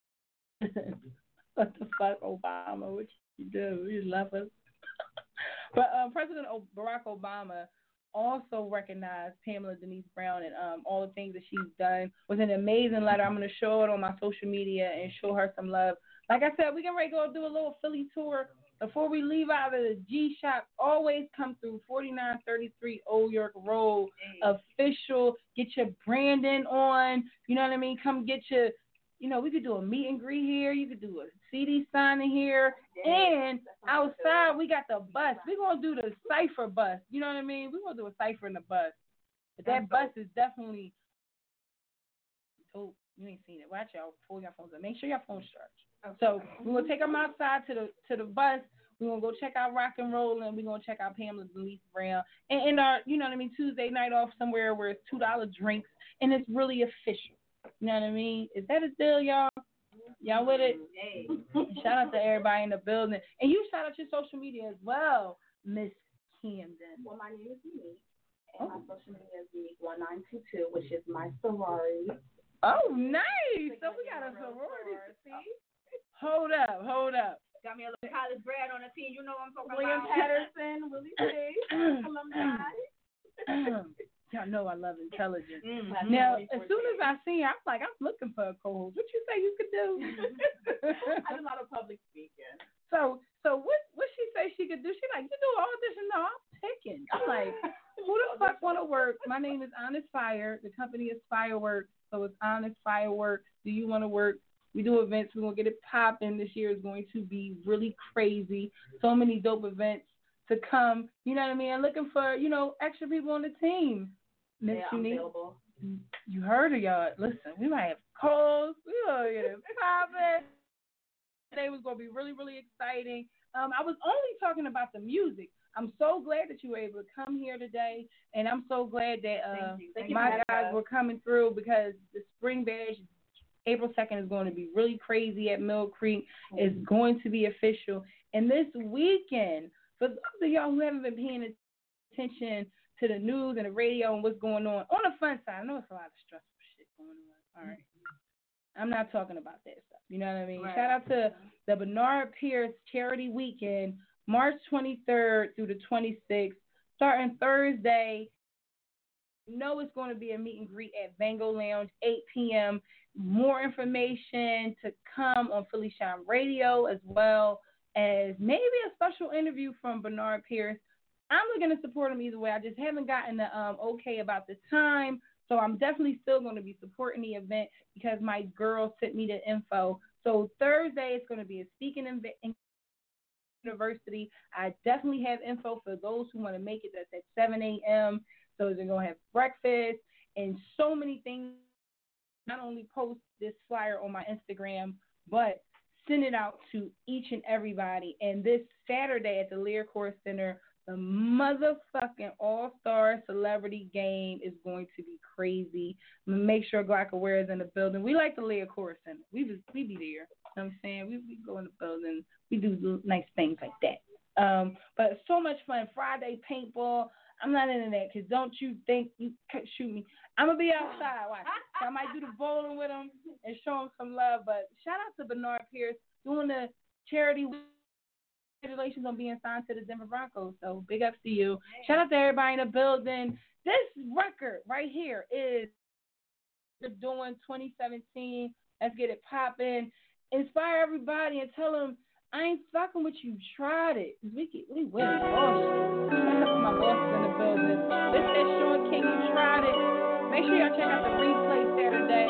What the fuck, Obama? What you do? You love us. But President Barack Obama also recognized Pamela Denise Brown and all the things that she's done with an amazing letter. I'm going to show it on my social media and show her some love. Like I said, we're getting ready to go do a little Philly tour. Before we leave out of the G-Shop, always come through 4933 Old York Road. Official. Get your branding on. You know what I mean? Come get your, we could do a meet and greet here. You could do a CD signing here. And outside, we got the bus. We're going to do the Cypher bus. You know what I mean? We're going to do a Cypher in the bus. But that bus is definitely, you ain't seen it. Watch out. Pull your phones up. Make sure your phone's charged. Okay. So we're going to take them outside to the bus. We're going to go check out Rock and Roll, and we're going to check out Pamela Denise Brown. And our, Tuesday night off somewhere where it's $2 drinks, and it's really official. You know what I mean? Is that a deal, y'all? Y'all with it? Hey. Shout out to everybody in the building. And you shout out your social media as well, Miss Camden. Well, my name is Unique, and my social media is Unique1922, which is my sorority. Oh, nice. So we got a sorority. See? Hold up. Got me a little college grad on the team. You know what I'm talking William about. Patterson, Willie C. alumni. Y'all know I love intelligence. Mm-hmm. Now, as soon as I see her, I'm looking for a co-host. What you say you could do? I do a lot of public speaking. So what she say she could do? She like, you do audition? No, I'm picking. I'm like, who the fuck want to work? My name is Honest Fire. The company is Fireworks, so it's Honest Fireworks. Do you want to work? We do events. We're going to get it popping. This year is going to be really crazy. So many dope events to come. You know what I mean? I'm looking for, extra people on the team. Miss Unique. You heard her, y'all. Listen, we might have calls. We going to get it popping. Today was going to be really, really exciting. I was only talking about the music. I'm so glad that you were able to come here today, and I'm so glad that my guys were coming through because the Spring Bash, April 2nd, is going to be really crazy at Mill Creek. It's going to be official. And this weekend, for those of y'all who haven't been paying attention to the news and the radio and what's going on the fun side, I know it's a lot of stressful going on. All right. I'm not talking about that stuff. You know what I mean? Right. Shout out to the Bernard Pierce Charity Weekend, March 23rd through the 26th, starting Thursday. You know it's going to be a meet and greet at Vango Lounge, 8 p.m. More information to come on Philly Shine Radio, as well as maybe a special interview from Bernard Pierce. I'm looking to support him either way. I just haven't gotten the okay about the time. So I'm definitely still going to be supporting the event because my girl sent me the info. So Thursday it's going to be a speaking event in university. I definitely have info for those who want to make it. That's at 7 a.m. So they're going to have breakfast and so many things. Not only post this flyer on my Instagram, but send it out to each and everybody. And this Saturday at the Learcore Center, the motherfucking all-star celebrity game is going to be crazy. I'm going to make sure Glockaware is in the building. We like the Learcore Center. We be there. You know what I'm saying? We go in the building. We do nice things like that. But so much fun. Friday paintball. I'm not into that because don't you think you could shoot me. I'm going to be outside. Watch. So I might do the bowling with him and show him some love. But shout out to Bernard Pierce doing the charity. Congratulations on being signed to the Denver Broncos. So big ups to you. Shout out to everybody in the building. This record right here is doing 2017. Let's get it popping. Inspire everybody and tell them I ain't fucking with you. Tried it. We win. Oh shit. Shout out to my bosses in the building. This is Sean King. You tried it. Make sure y'all check out the replay Saturday.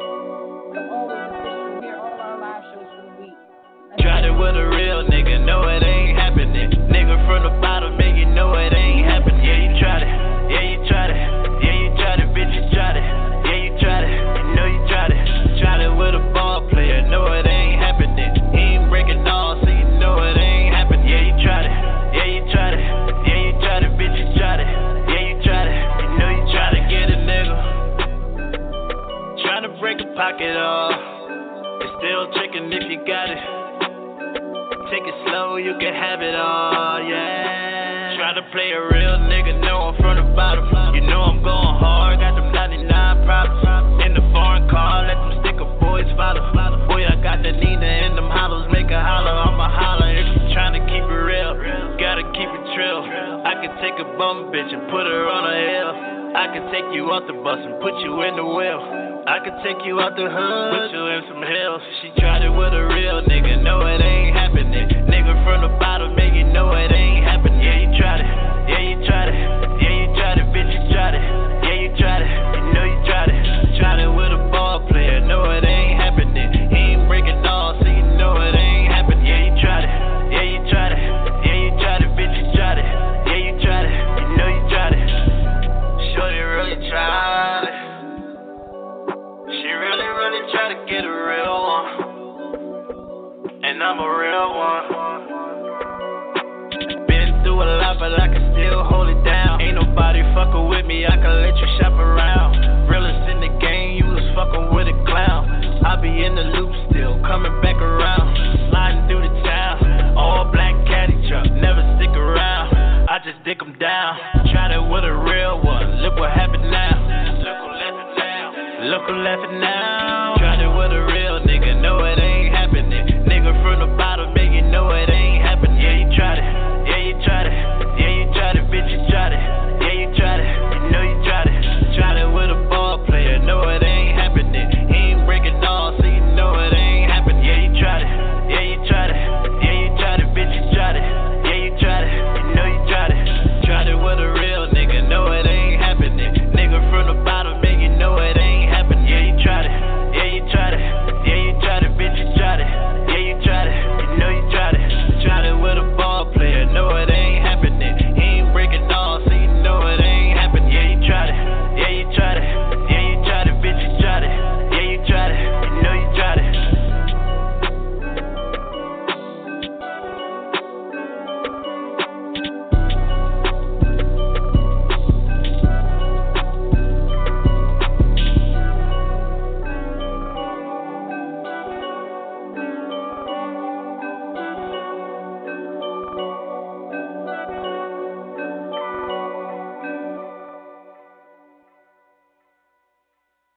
Of all the officials here, all our live shows for the week. Tried it with a real nigga, know it ain't happening. Nigga from the bottom, make you know it ain't happening. Yeah, you tried it. Yeah, you tried it. Yeah, you tried it, bitch, you tried it. Yeah, you tried it. You know you tried it. Tried it with a ball player, know it ain't happening. He ain't breaking all, so you know it ain't happening. Yeah, you tried it. Yeah, you tried it. Yeah, you tried it, bitch, you tried it. Yeah, you tried it. You know you tried to get a nigga. Trying to break a pocket off. It's still tricking if you got it. Take it slow, you can have it all, yeah. Try to play a real nigga, know I'm from the bottom. You know I'm going hard, got them 99 problems. In the foreign car, let them sticker boys follow. Boy, I got the Nina in them hollows, make a holler, I'ma holler. If you tryna keep it real, gotta keep it trill. I can take a bum bitch and put her on a hill. I can take you off the bus and put you in the wheel. I could take you out the hood, put you in some hills. She tried it with a real nigga, know it ain't happening. Nigga from the bottom, make you know it ain't happening. Yeah, you tried it. Yeah, you tried it. Yeah, you tried it, bitch, you tried it. Yeah, you tried it. You know you tried it. Tried it with a ball player, know it ain't happening. He ain't breaking all, so you know it ain't happening. Yeah, you tried it. Yeah, you tried it. Yeah, you tried it, bitch, you tried it. Yeah, you tried it. You know you tried it. Shorty really tried it. She really, really try to get a real one. And I'm a real one. Been through a lot, but I can still hold it down. Ain't nobody fucking with me, I can let you shop around. Realest in the game, you was fucking with a clown. I be in the loop still, coming back around. Sliding through the town, all black caddy truck, never stick around. I just dick them down. Tried it with a real one, look what happened now. Look who laughing now.